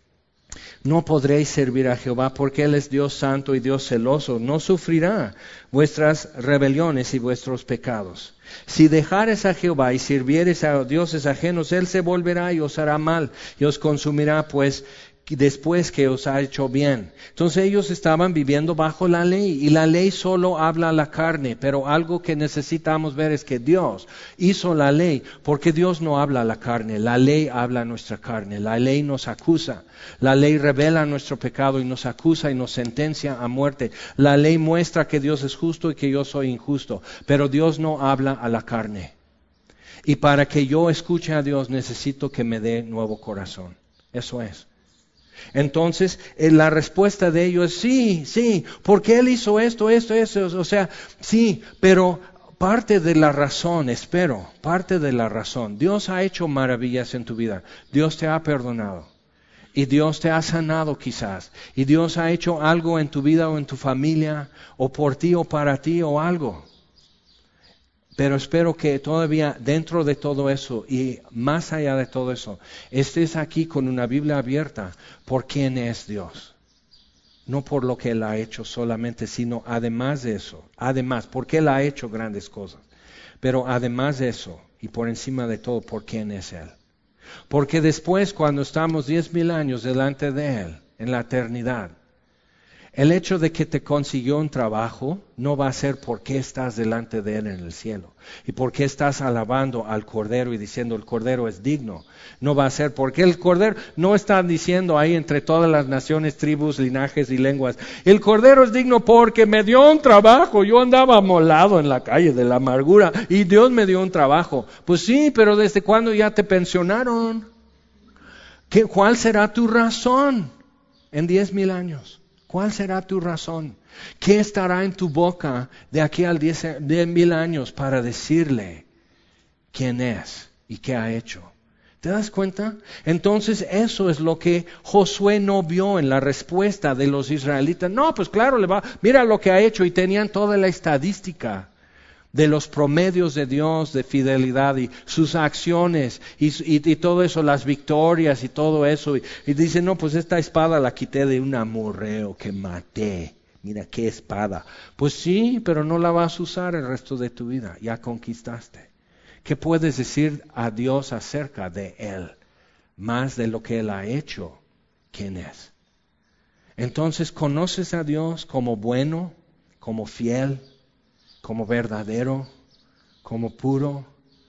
no podréis servir a Jehová porque Él es Dios santo y Dios celoso. No sufrirá vuestras rebeliones y vuestros pecados. Si dejares a Jehová y sirvieres a dioses ajenos, Él se volverá y os hará mal y os consumirá, pues después que os ha hecho bien. Entonces ellos estaban viviendo bajo la ley y la ley solo habla a la carne, pero algo que necesitamos ver es que Dios hizo la ley porque Dios no habla a la carne, la ley habla a nuestra carne, la ley nos acusa, la ley revela nuestro pecado y nos acusa y nos sentencia a muerte, la ley muestra que Dios es justo y que yo soy injusto, pero Dios no habla a la carne. Y para que yo escuche a Dios necesito que me dé nuevo corazón, eso es. Entonces, eh, la respuesta de ellos es sí, sí, porque Él hizo esto, esto, esto, o sea, sí, pero parte de la razón, espero, parte de la razón, Dios ha hecho maravillas en tu vida, Dios te ha perdonado, y Dios te ha sanado quizás, y Dios ha hecho algo en tu vida o en tu familia, o por ti o para ti o algo. Pero espero que todavía dentro de todo eso y más allá de todo eso, estés aquí con una Biblia abierta por quién es Dios. No por lo que Él ha hecho solamente, sino además de eso. Además, porque Él ha hecho grandes cosas. Pero además de eso, y por encima de todo, por quién es Él. Porque después, cuando estamos diez mil años delante de Él, en la eternidad, el hecho de que te consiguió un trabajo no va a ser porque estás delante de Él en el cielo y porque estás alabando al Cordero y diciendo el Cordero es digno. No va a ser porque el Cordero no está diciendo ahí entre todas las naciones, tribus, linajes y lenguas. El Cordero es digno porque me dio un trabajo. Yo andaba amolado en la calle de la amargura y Dios me dio un trabajo. Pues sí, pero ¿desde cuándo ya te pensionaron? ¿Qué, ¿Cuál será tu razón en diez mil años? ¿Cuál será tu razón? ¿Qué estará en tu boca de aquí al diez mil años para decirle quién es y qué ha hecho? ¿Te das cuenta? Entonces eso es lo que Josué no vio en la respuesta de los israelitas. No, pues claro, le va, mira lo que ha hecho y tenían toda la estadística de los promedios de Dios, de fidelidad y sus acciones y, y, y todo eso, las victorias y todo eso. Y, y dice, no, pues esta espada la quité de un amorreo que maté. Mira qué espada. Pues sí, pero no la vas a usar el resto de tu vida. Ya conquistaste. ¿Qué puedes decir a Dios acerca de Él? Más de lo que Él ha hecho, ¿quién es? Entonces, ¿conoces a Dios como bueno, como fiel, como verdadero, como puro,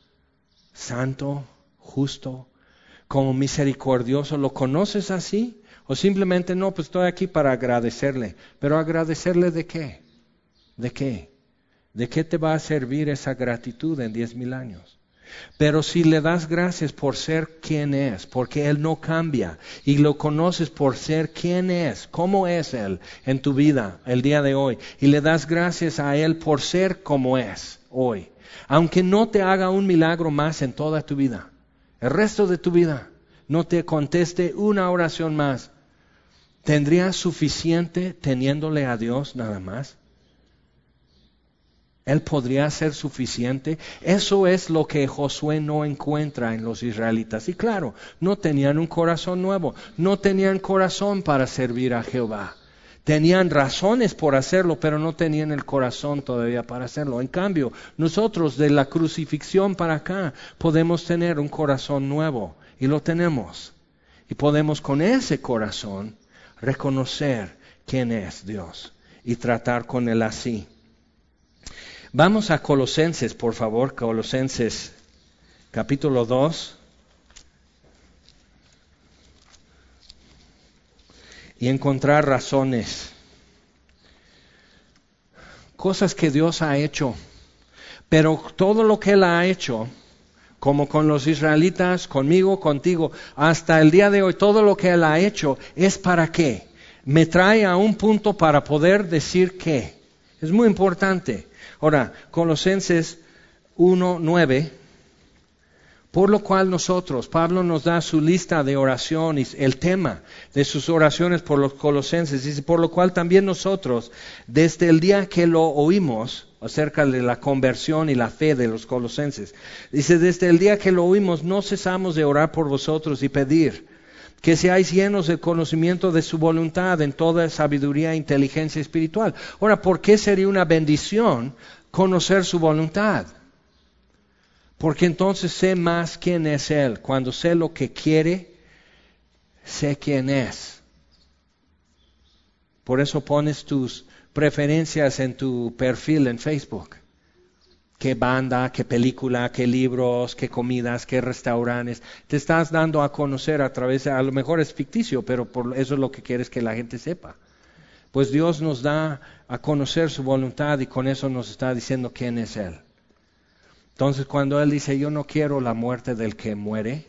santo, justo, como misericordioso? ¿Lo conoces así? O simplemente no, pues estoy aquí para agradecerle. ¿Pero agradecerle de qué? ¿De qué? ¿De qué te va a servir esa gratitud en diez mil años? Pero si le das gracias por ser quien es, porque Él no cambia, y lo conoces por ser quien es, cómo es Él en tu vida el día de hoy, y le das gracias a Él por ser como es hoy, aunque no te haga un milagro más en toda tu vida, el resto de tu vida, no te conteste una oración más, ¿tendrías suficiente teniéndole a Dios nada más? Él podría ser suficiente. Eso es lo que Josué no encuentra en los israelitas. Y claro, no tenían un corazón nuevo, no tenían corazón para servir a Jehová. Tenían razones por hacerlo, pero no tenían el corazón todavía para hacerlo. En cambio, nosotros de la crucifixión para acá podemos tener un corazón nuevo y lo tenemos. Y podemos con ese corazón reconocer quién es Dios y tratar con Él así. Vamos a Colosenses, por favor, Colosenses capítulo dos. Y encontrar razones, cosas que Dios ha hecho, pero todo lo que Él ha hecho, como con los israelitas, conmigo, contigo, hasta el día de hoy, todo lo que Él ha hecho es para qué. Me trae a un punto para poder decir qué. Es muy importante. Ahora, Colosenses uno nueve, por lo cual nosotros, Pablo nos da su lista de oraciones, el tema de sus oraciones por los colosenses, dice, por lo cual también nosotros, desde el día que lo oímos, acerca de la conversión y la fe de los colosenses, dice, desde el día que lo oímos, no cesamos de orar por vosotros y pedir que seáis llenos del conocimiento de su voluntad en toda sabiduría e inteligencia espiritual. Ahora, ¿por qué sería una bendición conocer su voluntad? Porque entonces sé más quién es Él. Cuando sé lo que quiere, sé quién es. Por eso pones tus preferencias en tu perfil en Facebook. Qué banda, qué película, qué libros, qué comidas, qué restaurantes. Te estás dando a conocer a través, a lo mejor es ficticio, pero por eso es lo que quieres que la gente sepa. Pues Dios nos da a conocer su voluntad y con eso nos está diciendo quién es Él. Entonces cuando Él dice, yo no quiero la muerte del que muere,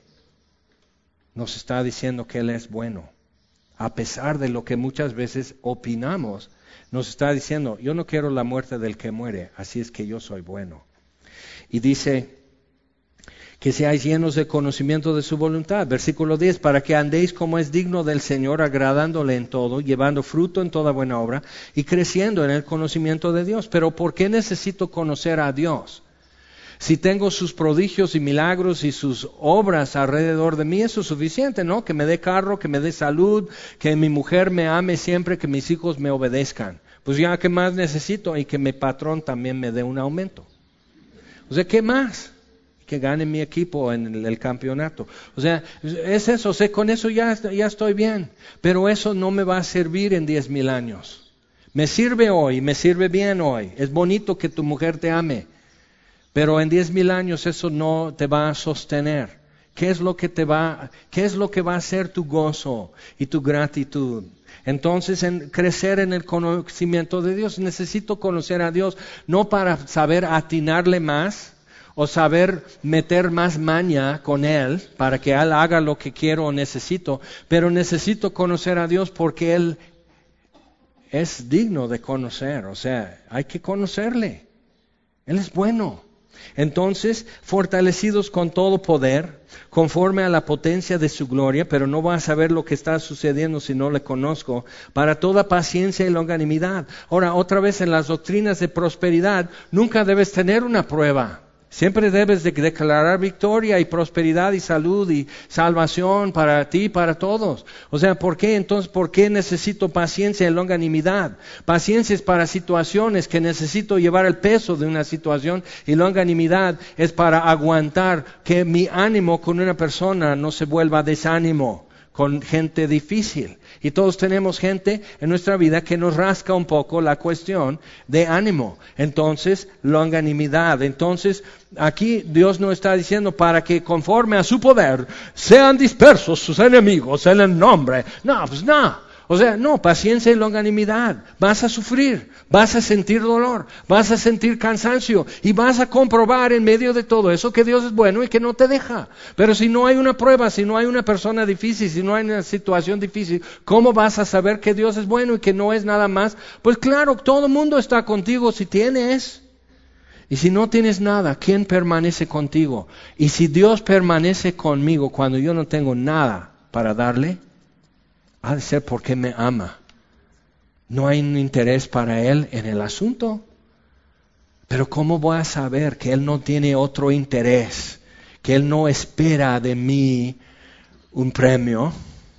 nos está diciendo que Él es bueno. A pesar de lo que muchas veces opinamos, nos está diciendo, yo no quiero la muerte del que muere, así es que yo soy bueno. Y dice que seáis llenos de conocimiento de su voluntad. Versículo diez, para que andéis como es digno del Señor, agradándole en todo, llevando fruto en toda buena obra y creciendo en el conocimiento de Dios. Pero ¿por qué necesito conocer a Dios? Si tengo sus prodigios y milagros y sus obras alrededor de mí, eso es suficiente, ¿no? Que me dé carro, que me dé salud, que mi mujer me ame siempre, que mis hijos me obedezcan. Pues ya, ¿qué más necesito? Y que mi patrón también me dé un aumento. O sea, ¿qué más? Que gane mi equipo en el, el campeonato. O sea, es eso, o sea, con eso ya, ya estoy bien. Pero eso no me va a servir en diez mil años. Me sirve hoy, me sirve bien hoy. Es bonito que tu mujer te ame. Pero en diez mil años eso no te va a sostener. ¿Qué es lo que te va, qué es lo que va a ser tu gozo y tu gratitud? Entonces, en crecer en el conocimiento de Dios, necesito conocer a Dios, no para saber atinarle más o saber meter más maña con Él para que Él haga lo que quiero o necesito, pero necesito conocer a Dios porque Él es digno de conocer, o sea, hay que conocerle. Él es bueno. Entonces, fortalecidos con todo poder, conforme a la potencia de su gloria, pero no voy a saber lo que está sucediendo si no le conozco, para toda paciencia y longanimidad. Ahora, otra vez en las doctrinas de prosperidad, nunca debes tener una prueba. Siempre debes de declarar victoria y prosperidad y salud y salvación para ti y para todos. O sea, ¿por qué? Entonces, ¿por qué necesito paciencia y longanimidad? Paciencia es para situaciones que necesito llevar el peso de una situación y longanimidad es para aguantar que mi ánimo con una persona no se vuelva desánimo con gente difícil. Y todos tenemos gente en nuestra vida que nos rasca un poco la cuestión de ánimo. Entonces, longanimidad. Entonces, aquí Dios nos está diciendo para que conforme a su poder sean dispersos sus enemigos en el nombre. No, pues no. O sea, no, paciencia y longanimidad. Vas a sufrir, vas a sentir dolor, vas a sentir cansancio y vas a comprobar en medio de todo eso que Dios es bueno y que no te deja. Pero si no hay una prueba, si no hay una persona difícil, si no hay una situación difícil, ¿cómo vas a saber que Dios es bueno y que no es nada más? Pues claro, todo el mundo está contigo si tienes. Y si no tienes nada, ¿quién permanece contigo? Y si Dios permanece conmigo cuando yo no tengo nada para darle, ha de ser porque me ama. No hay un interés para Él en el asunto. Pero ¿cómo voy a saber que Él no tiene otro interés? Que Él no espera de mí un premio.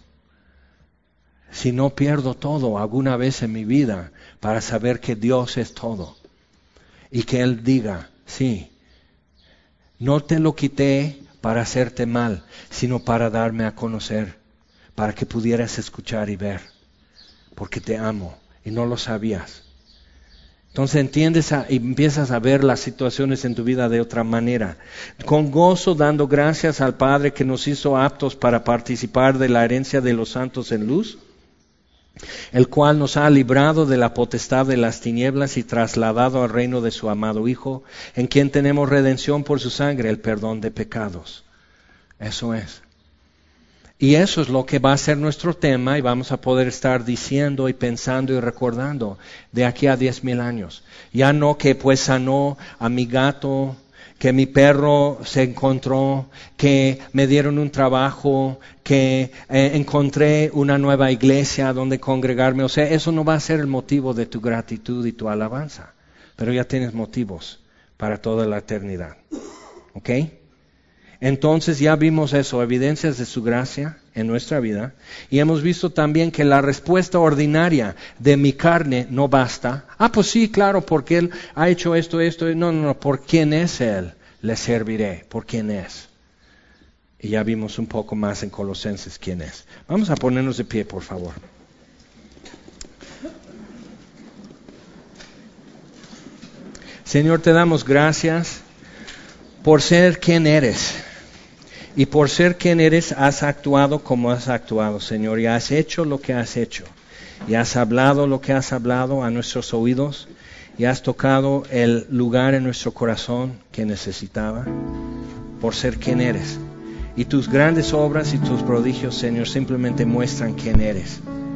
Si no pierdo todo alguna vez en mi vida para saber que Dios es todo. Y que Él diga, sí, no te lo quité para hacerte mal, sino para darme a conocer. Para que pudieras escuchar y ver, porque te amo y no lo sabías. Entonces entiendes a, y empiezas a ver las situaciones en tu vida de otra manera. Con gozo dando gracias al Padre que nos hizo aptos para participar de la herencia de los santos en luz, el cual nos ha librado de la potestad de las tinieblas y trasladado al reino de su amado Hijo, en quien tenemos redención por su sangre, el perdón de pecados. Eso es. Y eso es lo que va a ser nuestro tema y vamos a poder estar diciendo y pensando y recordando de aquí a diez mil años. Ya no que pues sanó a mi gato, que mi perro se encontró, que me dieron un trabajo, que eh, encontré una nueva iglesia donde congregarme. O sea, eso no va a ser el motivo de tu gratitud y tu alabanza. Pero ya tienes motivos para toda la eternidad. ¿Ok? Entonces ya vimos eso, evidencias de su gracia en nuestra vida. Y hemos visto también que la respuesta ordinaria de mi carne no basta. Ah, pues sí, claro, porque Él ha hecho esto, esto. No, no, no, por quién es Él, le serviré, por quién es. Y ya vimos un poco más en Colosenses quién es. Vamos a ponernos de pie, por favor. Señor, te damos gracias por ser quien eres. Y por ser quien eres, has actuado como has actuado, Señor. Y has hecho lo que has hecho. Y has hablado lo que has hablado a nuestros oídos. Y has tocado el lugar en nuestro corazón que necesitaba. Por ser quien eres. Y tus grandes obras y tus prodigios, Señor, simplemente muestran quién eres.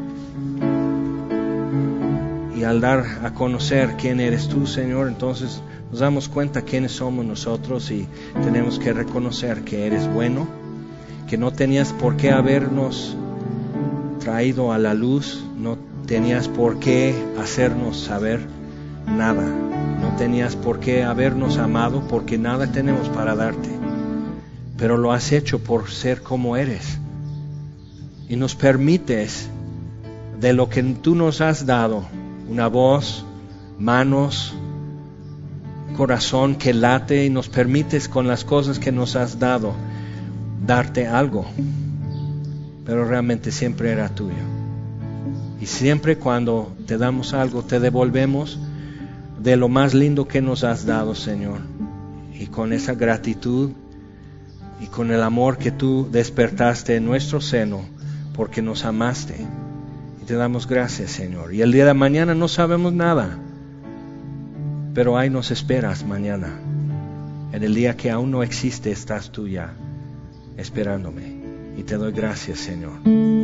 Y al dar a conocer quién eres tú, Señor, entonces nos damos cuenta quiénes somos nosotros y tenemos que reconocer que eres bueno, que no tenías por qué habernos traído a la luz, no tenías por qué hacernos saber nada, no tenías por qué habernos amado porque nada tenemos para darte. Pero lo has hecho por ser como eres. Y nos permites, de lo que tú nos has dado, una voz, manos, corazón que late, y nos permites con las cosas que nos has dado, darte algo. Pero realmente siempre era tuyo. Y siempre cuando te damos algo, te devolvemos de lo más lindo que nos has dado, Señor. Y con esa gratitud, y con el amor que tú despertaste en nuestro seno, porque nos amaste. Y te damos gracias, Señor. Y el día de mañana no sabemos nada, pero ahí nos esperas mañana. En el día que aún no existe, estás tú ya, esperándome. Y te doy gracias, Señor.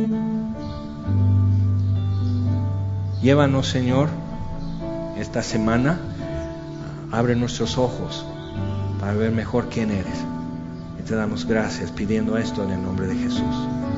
Llévanos, Señor, esta semana. Abre nuestros ojos para ver mejor quién eres. Y te damos gracias pidiendo esto en el nombre de Jesús.